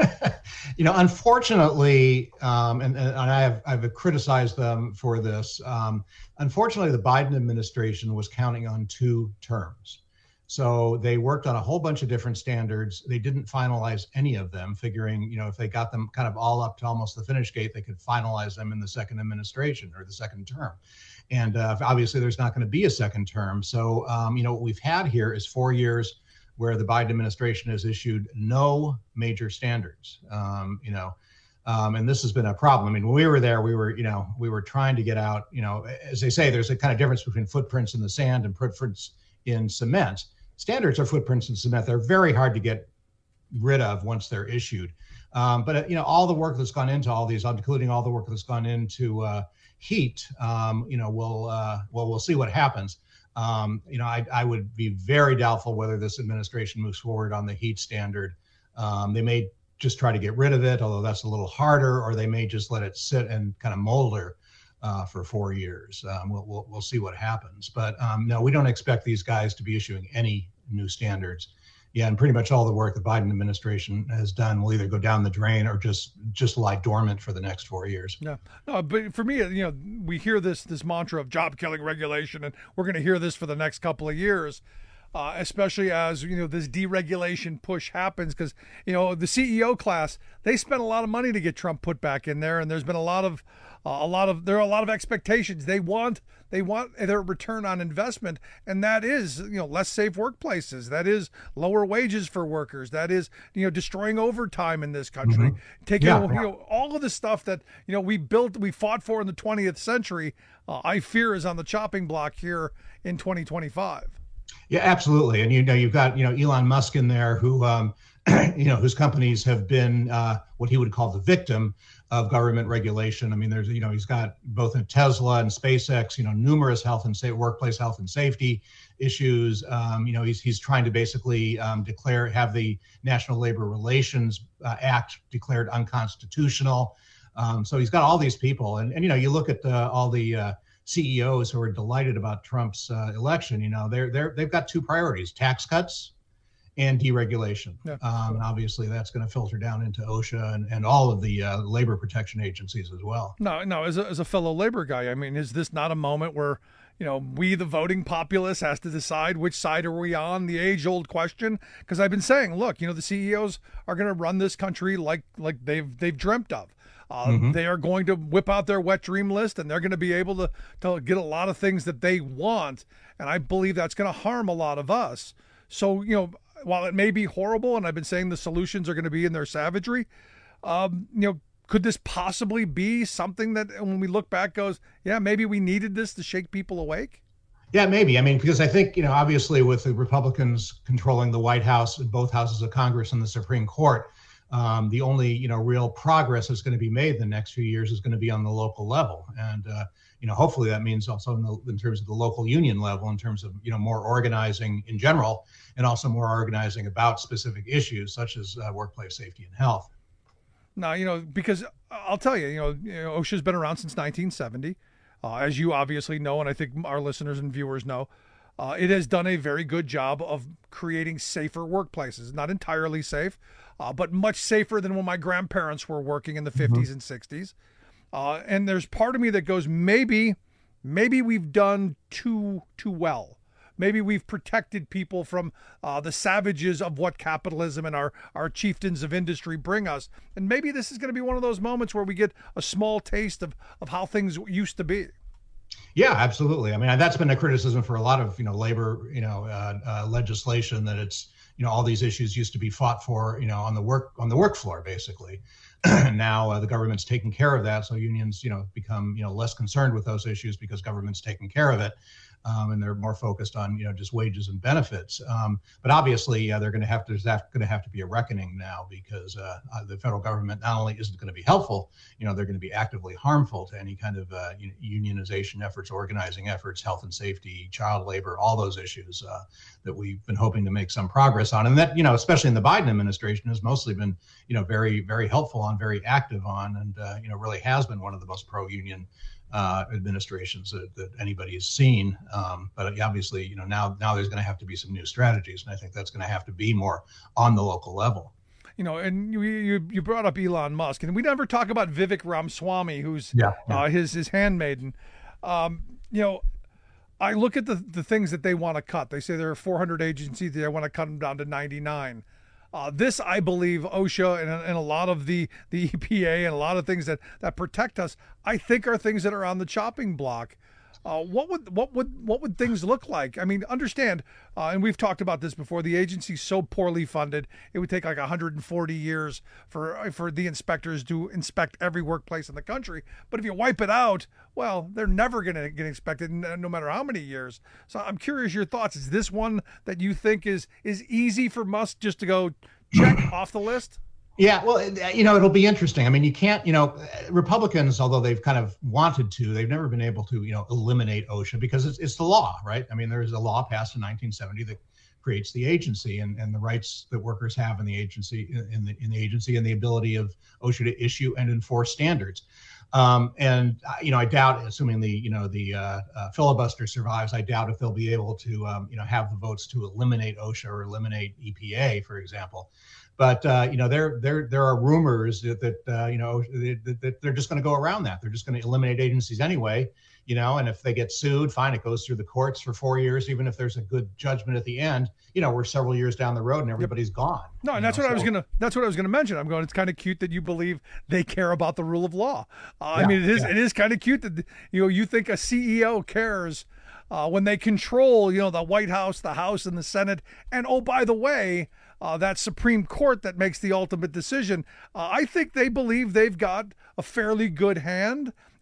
you know, unfortunately, um, and, and I have I've criticized them for this. Um, unfortunately, the Biden administration was counting on two terms. So they worked on a whole bunch of different standards. They didn't finalize any of them, figuring, you know, if they got them kind of all up to almost the finish gate, they could finalize them in the second administration or the second term. And uh, obviously, there's not going to be a second term. So, um, you know, what we've had here is four years where the Biden administration has issued no major standards, um, you know, um, and this has been a problem. I mean, when we were there, we were, you know, we were trying to get out, you know, as they say, there's a kind of difference between footprints in the sand and footprints in cement. Standards are footprints in cement. They're very hard to get rid of once they're issued. Um, but, you know, all the work that's gone into all these, including all the work that's gone into uh, heat, um, you know, we'll, uh, well, we'll see what happens. Um, you know, I, I would be very doubtful whether this administration moves forward on the heat standard. Um, they may just try to get rid of it, although that's a little harder, or they may just let it sit and kind of molder uh, for four years. Um, we'll, we'll we'll see what happens. But um, no, we don't expect these guys to be issuing any new standards. Yeah, and pretty much all the work the Biden administration has done will either go down the drain or just just lie dormant for the next four years. Yeah, no, but for me, you know, we hear this this mantra of job killing regulation, and we're going to hear this for the next couple of years. Uh, especially as, you know, this deregulation push happens, because, you know, the C E O class, they spent a lot of money to get Trump put back in there, and there's been a lot of uh, a lot of there are a lot of expectations. They want they want their return on investment, and that is, you know, less safe workplaces, that is lower wages for workers, that is, you know, destroying overtime in this country, mm-hmm. taking yeah, you yeah. know, all of the stuff that, you know, we built we fought for in the twentieth century. uh, I fear is on the chopping block here in twenty twenty-five. Yeah, absolutely. And, you know, you've got, you know, Elon Musk in there who, um, you know, whose companies have been uh, what he would call the victim of government regulation. I mean, there's, you know, he's got both in Tesla and SpaceX, you know, numerous health and sa- workplace health and safety issues. Um, you know, he's he's trying to basically um, declare, have the National Labor Relations uh, Act declared unconstitutional. Um, so he's got all these people, and and you know, you look at uh, all the uh, C E Os who are delighted about Trump's uh, election. You know, they're they're they've got two priorities: tax cuts and deregulation. Yeah. Um, and obviously that's going to filter down into OSHA and, and all of the uh, labor protection agencies as well. No, no, as a, as a fellow labor guy, I mean, is this not a moment where, you know, we, the voting populace, has to decide which side are we on, the age-old question? Because I've been saying, look, you know, the C E Os are going to run this country like like they've they've dreamt of. Uh, mm-hmm. They are going to whip out their wet dream list, and they're going to be able to, to get a lot of things that they want. And I believe that's going to harm a lot of us. So, you know, while it may be horrible, and I've been saying the solutions are going to be in their savagery, um, you know, could this possibly be something that when we look back goes, yeah, maybe we needed this to shake people awake? Yeah, maybe. I mean, because I think, you know, obviously with the Republicans controlling the White House and both houses of Congress and the Supreme Court, um, the only, you know, real progress that's going to be made in the next few years is going to be on the local level. And, uh, you know, hopefully that means also in, the, in terms of the local union level, in terms of, you know, more organizing in general, and also more organizing about specific issues such as uh, workplace safety and health. Now, you know, because I'll tell you, you know, you know OSHA's been around since nineteen seventy, uh, as you obviously know, and I think our listeners and viewers know. Uh, it has done a very good job of creating safer workplaces. Not entirely safe, uh, but much safer than when my grandparents were working in the mm-hmm. fifties and sixties. Uh, and there's part of me that goes, maybe, maybe we've done too too well. Maybe we've protected people from uh, the savages of what capitalism and our, our chieftains of industry bring us. And maybe this is going to be one of those moments where we get a small taste of, of how things used to be. Yeah, absolutely. I mean, that's been a criticism for a lot of, you know, labor, you know, uh, uh, legislation, that it's, you know, all these issues used to be fought for, you know, on the work on the work floor, basically. Now uh, the government's taking care of that. So unions, you know, become, you know, less concerned with those issues because government's taking care of it. Um, and they're more focused on, you know, just wages and benefits. Um, but obviously, uh, they're going to have to, there's going to have to be a reckoning now, because uh, uh, the federal government not only isn't going to be helpful, you know, they're going to be actively harmful to any kind of uh, unionization efforts, organizing efforts, health and safety, child labor, all those issues uh, that we've been hoping to make some progress on. And that, you know, especially in the Biden administration, has mostly been, you know, very, very helpful on, very active on, and, uh, you know, really has been one of the most pro-union uh, administrations that, that anybody has seen. Um, but obviously, you know, now now there's going to have to be some new strategies, and I think that's going to have to be more on the local level. You know, and you you, you brought up Elon Musk, and we never talk about Vivek Ramaswamy, who's yeah, yeah. Uh, his his handmaiden. Um, you know, I look at the the things that they want to cut. They say there are four hundred agencies. They want to cut them down to ninety-nine. Uh, this, I believe, OSHA and, and a lot of the, the E P A and a lot of things that, that protect us, I think are things that are on the chopping block. Uh, what would what would what would things look like? I mean, understand, uh, and we've talked about this before. The agency's so poorly funded; it would take like one hundred forty years for for the inspectors to inspect every workplace in the country. But if you wipe it out, well, they're never going to get inspected, no matter how many years. So I'm curious your thoughts. Is this one that you think is is easy for Musk just to go check off the list? Yeah, well, you know, it'll be interesting. I mean, you can't, you know, Republicans, although they've kind of wanted to, they've never been able to, you know, eliminate OSHA, because it's it's the law, right? I mean, there's a law passed in nineteen seventy that creates the agency, and, and the rights that workers have in the agency, in the in the agency, and the ability of OSHA to issue and enforce standards. Um, and you know, I doubt, assuming the you know the uh, uh, filibuster survives, I doubt if they'll be able to um, you know have the votes to eliminate OSHA or eliminate E P A, for example. But uh, you know, there there there are rumors that, that uh, you know that, that they're just going to go around that. They're just going to eliminate agencies anyway, you know. And if they get sued, fine, it goes through the courts for four years. Even if there's a good judgment at the end, you know, we're several years down the road and everybody's gone. No, and that's know? what so, I was gonna. That's what I was gonna mention. I'm going. It's kind of cute that you believe they care about the rule of law. Uh, yeah, I mean, it is. Yeah. It is kind of cute that you know you think a C E O cares uh, when they control, you know, the White House, the House, and the Senate. And oh, by the way. Uh, that Supreme Court that makes the ultimate decision. Uh, I think they believe they've got a fairly good hand,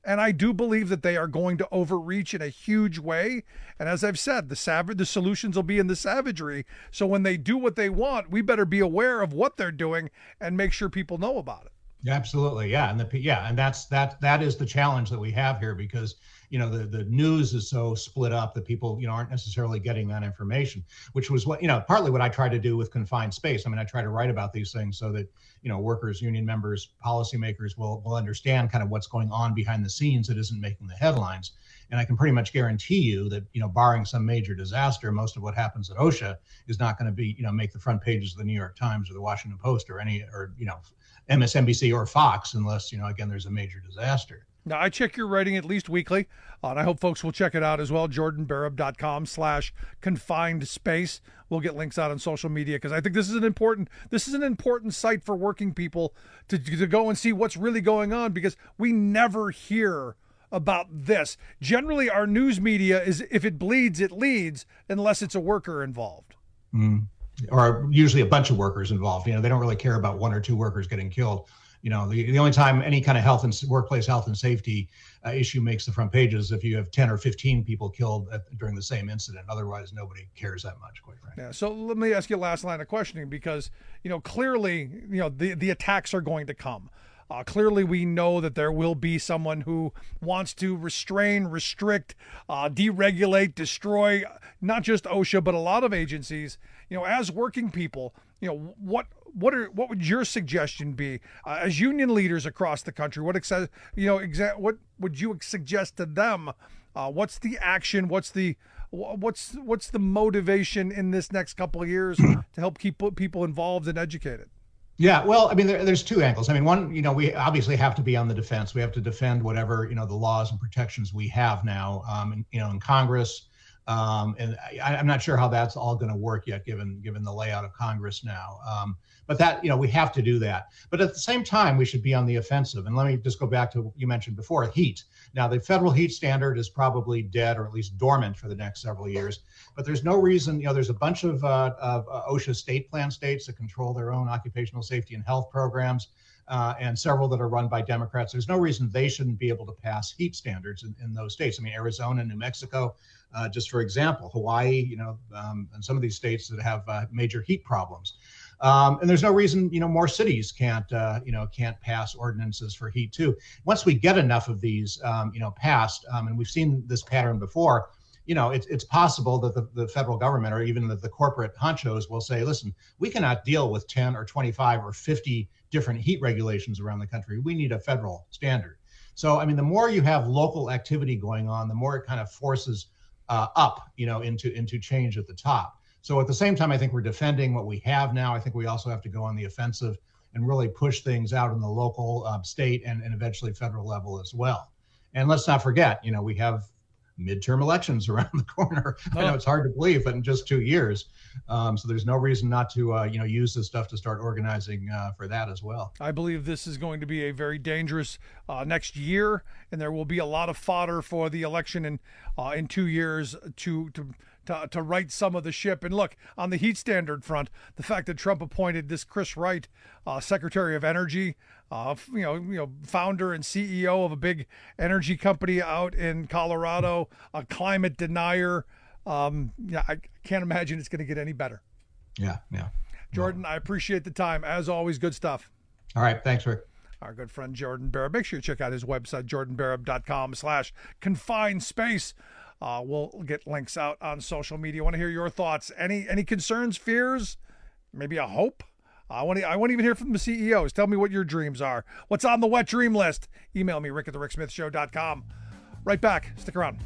And I do believe that they are going to overreach in a huge way. And as I've said, the sav- the solutions will be in the savagery. So when they do what they want, we better be aware of what they're doing and make sure people know about it. Absolutely, yeah, and the yeah, and that's that that is the challenge that we have here, because you know the the news is so split up that people you know aren't necessarily getting that information, which was what you know partly what I try to do with Confined Space. I mean, I try to write about these things so that you know workers, union members, policymakers will will understand kind of what's going on behind the scenes that isn't making the headlines. And I can pretty much guarantee you that you know barring some major disaster, most of what happens at OSHA is not going to be you know make the front pages of the New York Times or the Washington Post or any or you know M S N B C or Fox, unless, you know, again, there's a major disaster. Now, I check your writing at least weekly, uh, and I hope folks will check it out as well. Jordan Barab dot com slash confined space. We'll get links out on social media, because I think this is an important this is an important site for working people to, to go and see what's really going on, because we never hear about this. Generally, our news media is, if it bleeds, it leads, unless it's a worker involved. Mm. Or usually a bunch of workers involved. You know, they don't really care about one or two workers getting killed. You know, the, the only time any kind of health and workplace health and safety uh, issue makes the front pages if you have ten or fifteen people killed at, during the same incident. Otherwise, nobody cares that much, quite frankly. Yeah. So let me ask you a last line of questioning, because, you know, clearly, you know, the, the attacks are going to come. Uh, clearly, we know that there will be someone who wants to restrain, restrict, uh, deregulate, destroy not just OSHA, but a lot of agencies. You know, as working people, you know, what what are what would your suggestion be uh, as union leaders across the country? What exa- you know, exa- what would you suggest to them? Uh, what's the action? What's the what's what's the motivation in this next couple of years to help keep people involved and educated? Yeah, well, I mean, there, there's two angles. I mean, one, you know, we obviously have to be on the defense. We have to defend whatever, you know, the laws and protections we have now, um, and, you know, in Congress. Um, and I, I'm not sure how that's all going to work yet, given given the layout of Congress now. Um, but that, you know, we have to do that. But at the same time, we should be on the offensive. And let me just go back to what you mentioned before, heat. Now, the federal heat standard is probably dead, or at least dormant, for the next several years. But there's no reason, you know, there's a bunch of, uh, of uh, OSHA state plan states that control their own occupational safety and health programs. Uh, and several that are run by Democrats. There's no reason they shouldn't be able to pass heat standards in, in those states. I mean, Arizona, New Mexico, uh, just for example, Hawaii, you know, um, and some of these states that have uh, major heat problems. Um, and there's no reason, you know, more cities can't, uh, you know, can't pass ordinances for heat too. Once we get enough of these, um, you know, passed, um, and we've seen this pattern before, you know, it's it's possible that the, the federal government or even the, the corporate honchos will say, listen, we cannot deal with ten or twenty-five or fifty different heat regulations around the country. We need a federal standard. So, I mean, the more you have local activity going on, the more it kind of forces uh, up, you know, into into change at the top. So at the same time, I think we're defending what we have now. I think we also have to go on the offensive and really push things out in the local, uh, state, and, and eventually federal level as well. And let's not forget, you know, we have midterm elections around the corner. Oh. I know it's hard to believe, but in just two years. Um, so there's no reason not to, uh, you know, use this stuff to start organizing uh, for that as well. I believe this is going to be a very dangerous uh, next year, and there will be a lot of fodder for the election in uh, in two years to to. To, to right some of the ship. And look, on the heat standard front, the fact that Trump appointed this Chris Wright, uh, Secretary of Energy, uh, you know, you know, founder and C E O of a big energy company out in Colorado, a climate denier. Um, yeah, I can't imagine it's going to get any better. Yeah, yeah. Jordan, I appreciate the time. As always, good stuff. All right, thanks, Rick. Our good friend Jordan Barab. Make sure you check out his website, jordan barab dot com slash confined space. Uh, we'll get links out on social media. I want to hear your thoughts. Any any concerns, fears, maybe a hope? I want to, I want to even hear from the C E Os. Tell me what your dreams are. What's on the wet dream list? Email me, rick at the rick smith show dot com. Right back. Stick around.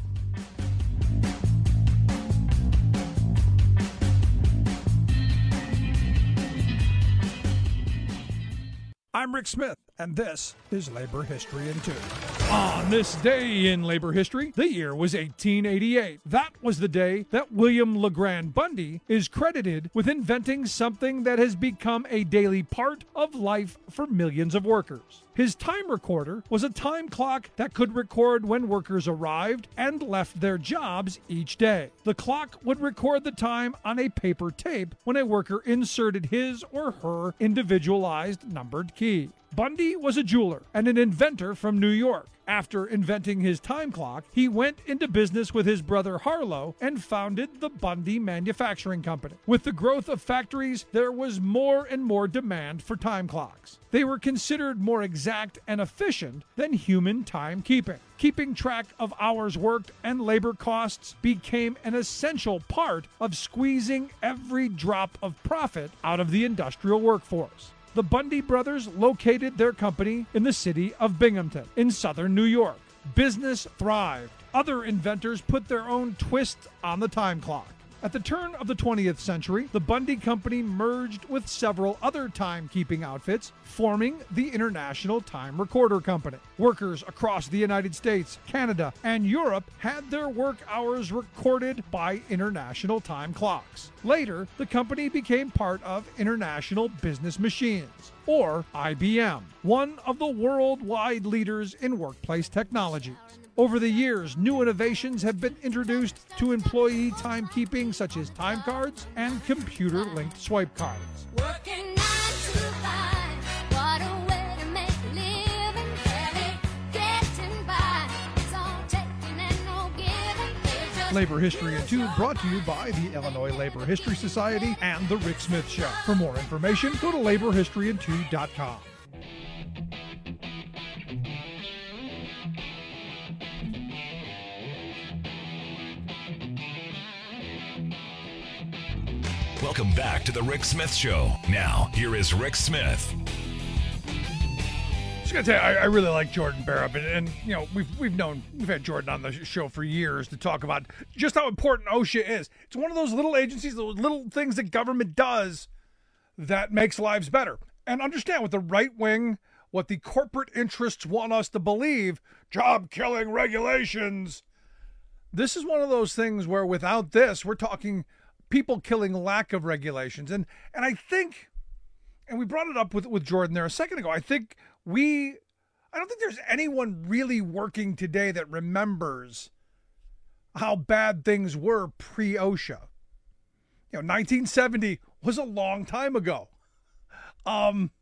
I'm Rick Smith, and this is Labor History in Two. On this day in labor history, the year was eighteen eighty-eight. That was the day that William LeGrand Bundy is credited with inventing something that has become a daily part of life for millions of workers. His time recorder was a time clock that could record when workers arrived and left their jobs each day. The clock would record the time on a paper tape when a worker inserted his or her individualized numbered key. Bundy was a jeweler and an inventor from New York. After inventing his time clock, he went into business with his brother Harlow and founded the Bundy Manufacturing Company. With the growth of factories, there was more and more demand for time clocks. They were considered more exact and efficient than human timekeeping. Keeping track of hours worked and labor costs became an essential part of squeezing every drop of profit out of the industrial workforce. The Bundy brothers located their company in the city of Binghamton, in southern New York. Business thrived. Other inventors put their own twist on the time clock. At the turn of the twentieth century, the Bundy Company merged with several other timekeeping outfits, forming the International Time Recorder Company. Workers across the United States, Canada, and Europe had their work hours recorded by international time clocks. Later, the company became part of International Business Machines, or I B M, one of the worldwide leaders in workplace technologies. Over the years, new innovations have been introduced to employee timekeeping, such as time cards and computer-linked swipe cards. Working nine to five, what a way to make a living, barely getting by. It's all taking and no giving. Labor History in Two, brought to you by the Illinois Labor History Society and The Rick Smith Show. For more information, go to labor history in two dot com. Welcome back to the Rick Smith Show. Now, here is Rick Smith. Just gonna tell you, I, I really like Jordan Barup, and, and you know we've we've known we've had Jordan on the show for years to talk about just how important OSHA is. It's one of those little agencies, those little things that government does that makes lives better. And understand, with the right wing, what the corporate interests want us to believe, job-killing regulations. This is one of those things where without this, we're talking people killing lack of regulations. And and I think, and we brought it up with, with Jordan there a second ago, I think we, I don't think there's anyone really working today that remembers how bad things were pre-OSHA. You know, nineteen seventy was a long time ago. Um,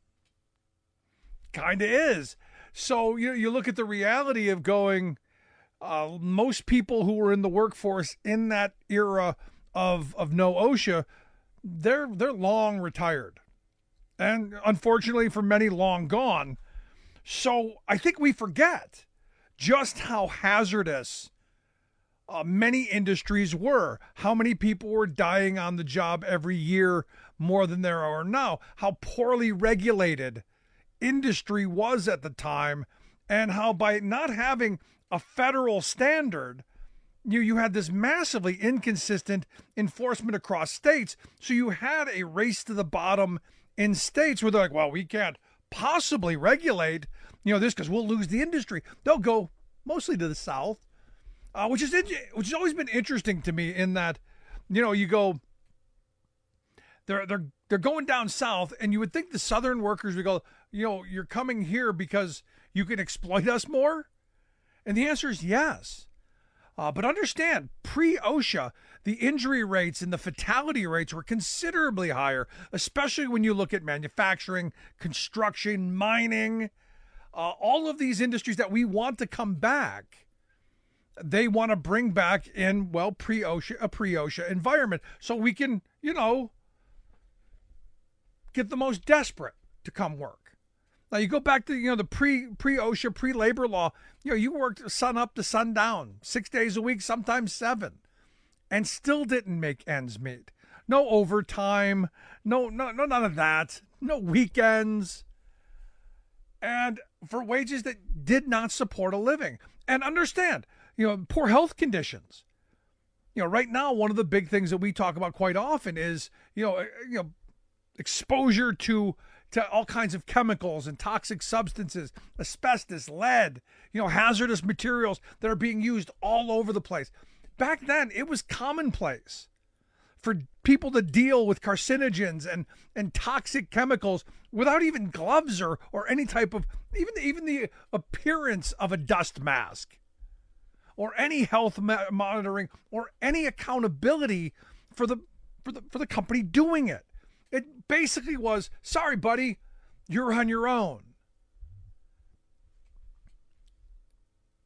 kind of is. So you you look at the reality of going, uh, most people who were in the workforce in that era of of no OSHA, they're they're long retired, and unfortunately for many, long gone. So I think we forget just how hazardous uh, many industries were, how many people were dying on the job every year more than there are now, how poorly regulated industry was at the time, and how by not having a federal standard, You you had this massively inconsistent enforcement across states. So you had a race to the bottom in states where they're like, well, we can't possibly regulate, you know, this because we'll lose the industry. They'll go mostly to the South, uh, which is which has always been interesting to me in that, you know, you go, they're they're they're going down south, and you would think the Southern workers would go, you know, you're coming here because you can exploit us more, and the answer is yes. Uh, but understand, pre-OSHA, the injury rates and the fatality rates were considerably higher, especially when you look at manufacturing, construction, mining, uh, all of these industries that we want to come back. They want to bring back in, well, pre-OSHA, a pre-OSHA environment, so we can, you know, get the most desperate to come work. Now you go back to, you know, the pre pre OSHA, pre labor law. You know, you worked sun up to sundown, six days a week, sometimes seven, and still didn't make ends meet. No overtime, no no no none of that, no weekends, and for wages that did not support a living. And understand, you know, poor health conditions. You know, right now one of the big things that we talk about quite often is, you know, you know, exposure to. to all kinds of chemicals and toxic substances, asbestos, lead, you know, hazardous materials that are being used all over the place. Back then, it was commonplace for people to deal with carcinogens and, and toxic chemicals without even gloves or, or any type of, even, even the appearance of a dust mask or any health ma- monitoring or any accountability for the, for the, for the company doing it. It basically was, sorry, buddy, you're on your own.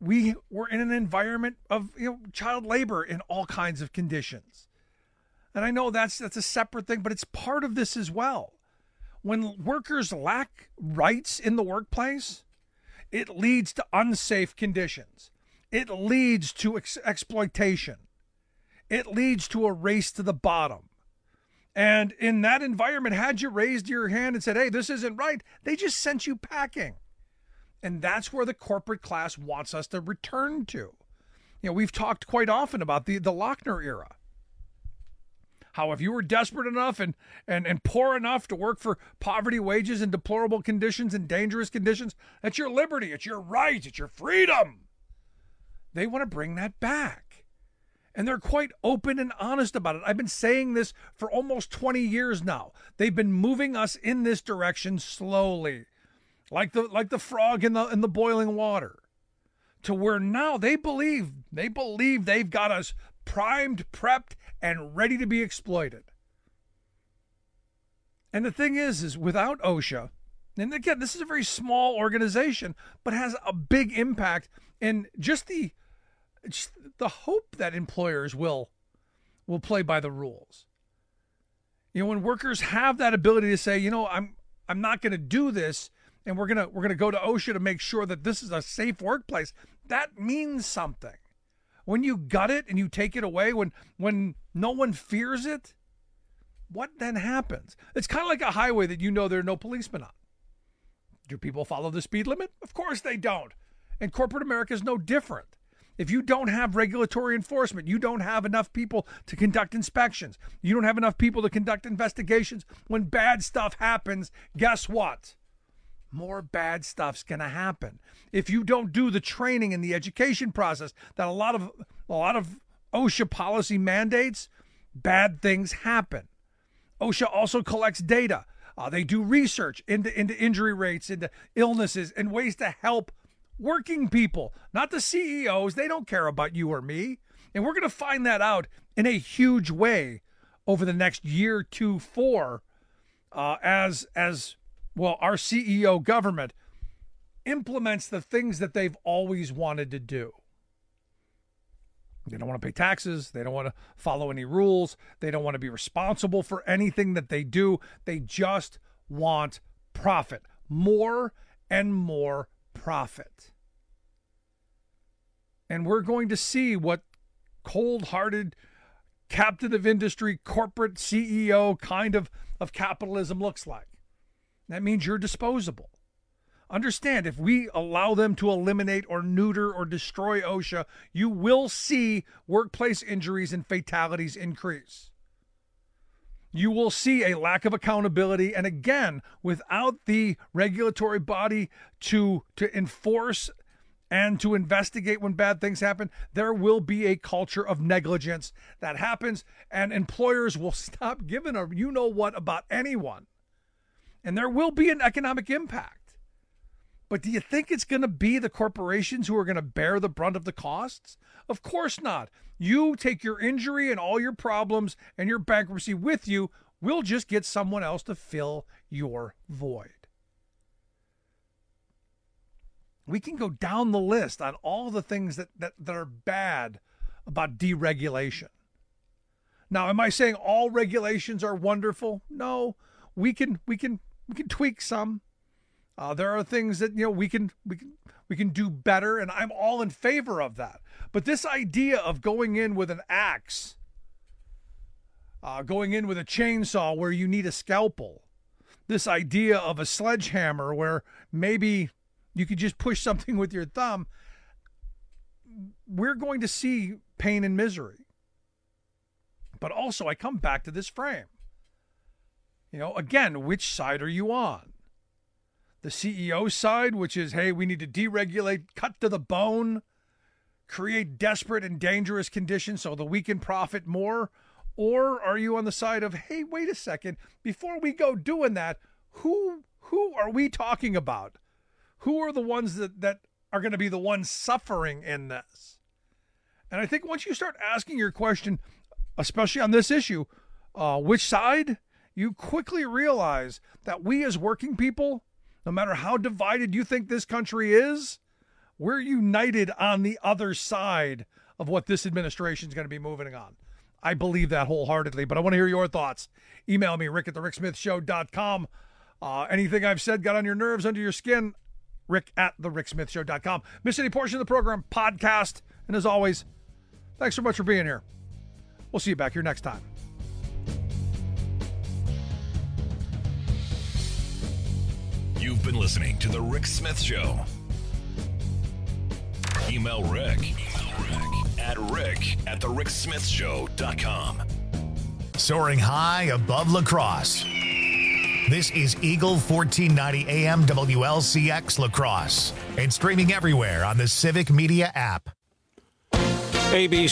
we were in an environment of, you know, child labor in all kinds of conditions. And I know that's that's a separate thing, but it's part of this as well. When workers lack rights in the workplace, it leads to unsafe conditions. It leads to ex- exploitation. It leads to a race to the bottom. And in that environment, had you raised your hand and said, hey, this isn't right, they just sent you packing. And that's where the corporate class wants us to return to. You know, we've talked quite often about the, the Lochner era. How if you were desperate enough and, and, and poor enough to work for poverty wages and deplorable conditions and dangerous conditions, that's your liberty, it's your right, it's your freedom. They want to bring that back. And they're quite open and honest about it. I've been saying this for almost twenty years now. They've been moving us in this direction slowly, like the like the frog in the in the boiling water, to where now they believe they believe they've got us primed, prepped, and ready to be exploited. And the thing is, is without OSHA, and again, this is a very small organization, but has a big impact in just the just the hope that employers will will play by the rules. You know, when workers have that ability to say, you know, I'm I'm not going to do this, and we're gonna we're gonna go to OSHA to make sure that this is a safe workplace, that means something. When you gut it and you take it away, when when no one fears it, what then happens? It's kind of like a highway that you know there are no policemen on. Do people follow the speed limit? Of course they don't. And corporate America is no different. If you don't have regulatory enforcement, you don't have enough people to conduct inspections, you don't have enough people to conduct investigations, when bad stuff happens, guess what? More bad stuff's going to happen. If you don't do the training and the education process that a lot of a lot of OSHA policy mandates, bad things happen. OSHA also collects data. Uh, they do research into, into injury rates, into illnesses, and ways to help working people, not the C E Os. They don't care about you or me. And we're going to find that out in a huge way over the next year, two, four, uh, as as well, our C E O government implements the things that they've always wanted to do. They don't want to pay taxes. They don't want to follow any rules. They don't want to be responsible for anything that they do. They just want profit, more and more profit. And we're going to see what cold-hearted, captain of industry, corporate C E O kind of, of capitalism looks like. That means you're disposable. Understand, if we allow them to eliminate or neuter or destroy OSHA, you will see workplace injuries and fatalities increase. You will see a lack of accountability. And again, without the regulatory body to, to enforce and to investigate when bad things happen, there will be a culture of negligence that happens, and employers will stop giving a you-know-what about anyone. And there will be an economic impact. But do you think it's going to be the corporations who are going to bear the brunt of the costs? Of course not. You take your injury and all your problems and your bankruptcy with you. We'll just get someone else to fill your void. We can go down the list on all the things that, that, that are bad about deregulation. Now, am I saying all regulations are wonderful? No, we can we can we can tweak some. Uh, there are things that, you know, we can we can we can do better, and I'm all in favor of that. But this idea of going in with an axe, uh, going in with a chainsaw where you need a scalpel, this idea of a sledgehammer where maybe you could just push something with your thumb, we're going to see pain and misery. But also, I come back to this frame. You know, again, which side are you on? The C E O side, which is, hey, we need to deregulate, cut to the bone, create desperate and dangerous conditions so that we can profit more? Or are you on the side of, hey, wait a second, before we go doing that, who who are we talking about? Who are the ones that, that are going to be the ones suffering in this? And I think once you start asking your question, especially on this issue, uh, which side, you quickly realize that we as working people, no matter how divided you think this country is, we're united on the other side of what this administration is going to be moving on. I believe that wholeheartedly, but I want to hear your thoughts. Email me, rick at the rick smith show dot com. Uh, anything I've said got on your nerves, under your skin, rick at the rick smith show dot com. Miss any portion of the program, podcast. And as always, thanks so much for being here. We'll see you back here next time. You've been listening to The Rick Smith Show. Email Rick, Email Rick at rick at the rick smith show dot com. Soaring high above La Crosse. This is Eagle fourteen ninety A M W L C X La Crosse and streaming everywhere on the Civic Media app. A B C